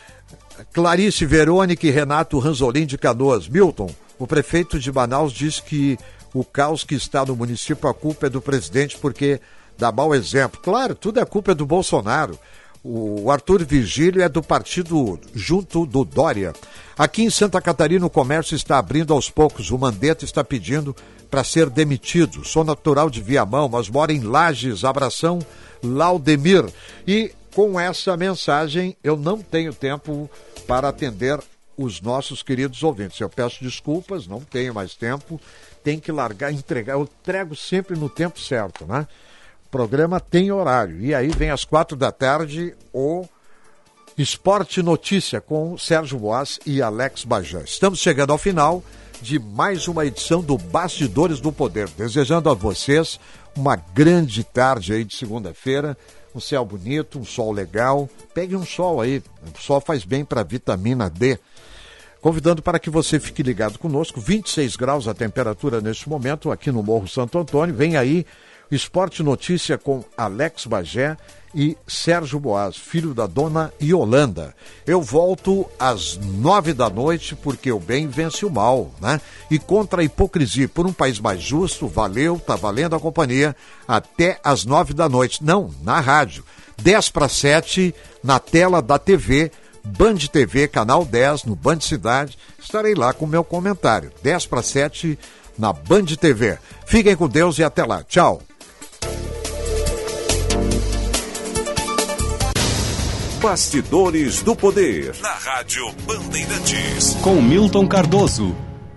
S4: Clarice, Verônica e Renato Ranzolin de Canoas. Milton, o prefeito de Manaus diz que o caos que está no município, a culpa é do presidente porque dá mau exemplo. Claro, tudo é culpa do Bolsonaro. O Arthur Virgílio é do partido junto do Dória. Aqui em Santa Catarina o comércio está abrindo aos poucos. O Mandetta está pedindo para ser demitido. Sou natural de Viamão, mas moro em Lages. Abração, Laudemir. E com essa mensagem eu não tenho tempo para atender os nossos queridos ouvintes. Eu peço desculpas, não tenho mais tempo. Tem que largar, entregar. Eu entrego sempre no tempo certo, né? O programa tem horário. E aí vem às 16h o Esporte Notícia com Sérgio Boas e Alex Bajã. Estamos chegando ao final de mais uma edição do Bastidores do Poder. Desejando a vocês uma grande tarde aí de segunda-feira. Um céu bonito, um sol legal. Pegue um sol aí. O sol faz bem para a vitamina D. Convidando para que você fique ligado conosco. 26 graus a temperatura neste momento aqui no Morro Santo Antônio. Vem aí Esporte Notícia com Alex Bagé e Sérgio Boas, filho da dona Yolanda. Eu volto às 21h porque o bem vence o mal, né? E contra a hipocrisia, por um país mais justo, valeu, tá valendo a companhia, até às 21h. Não, na rádio. 6:50 na tela da TV, Band TV, canal 10, no Band Cidade. Estarei lá com o meu comentário. 6:50 na Band TV. Fiquem com Deus e até lá. Tchau.
S22: Bastidores do Poder, na Rádio Bandeirantes.
S10: Com Milton Cardoso.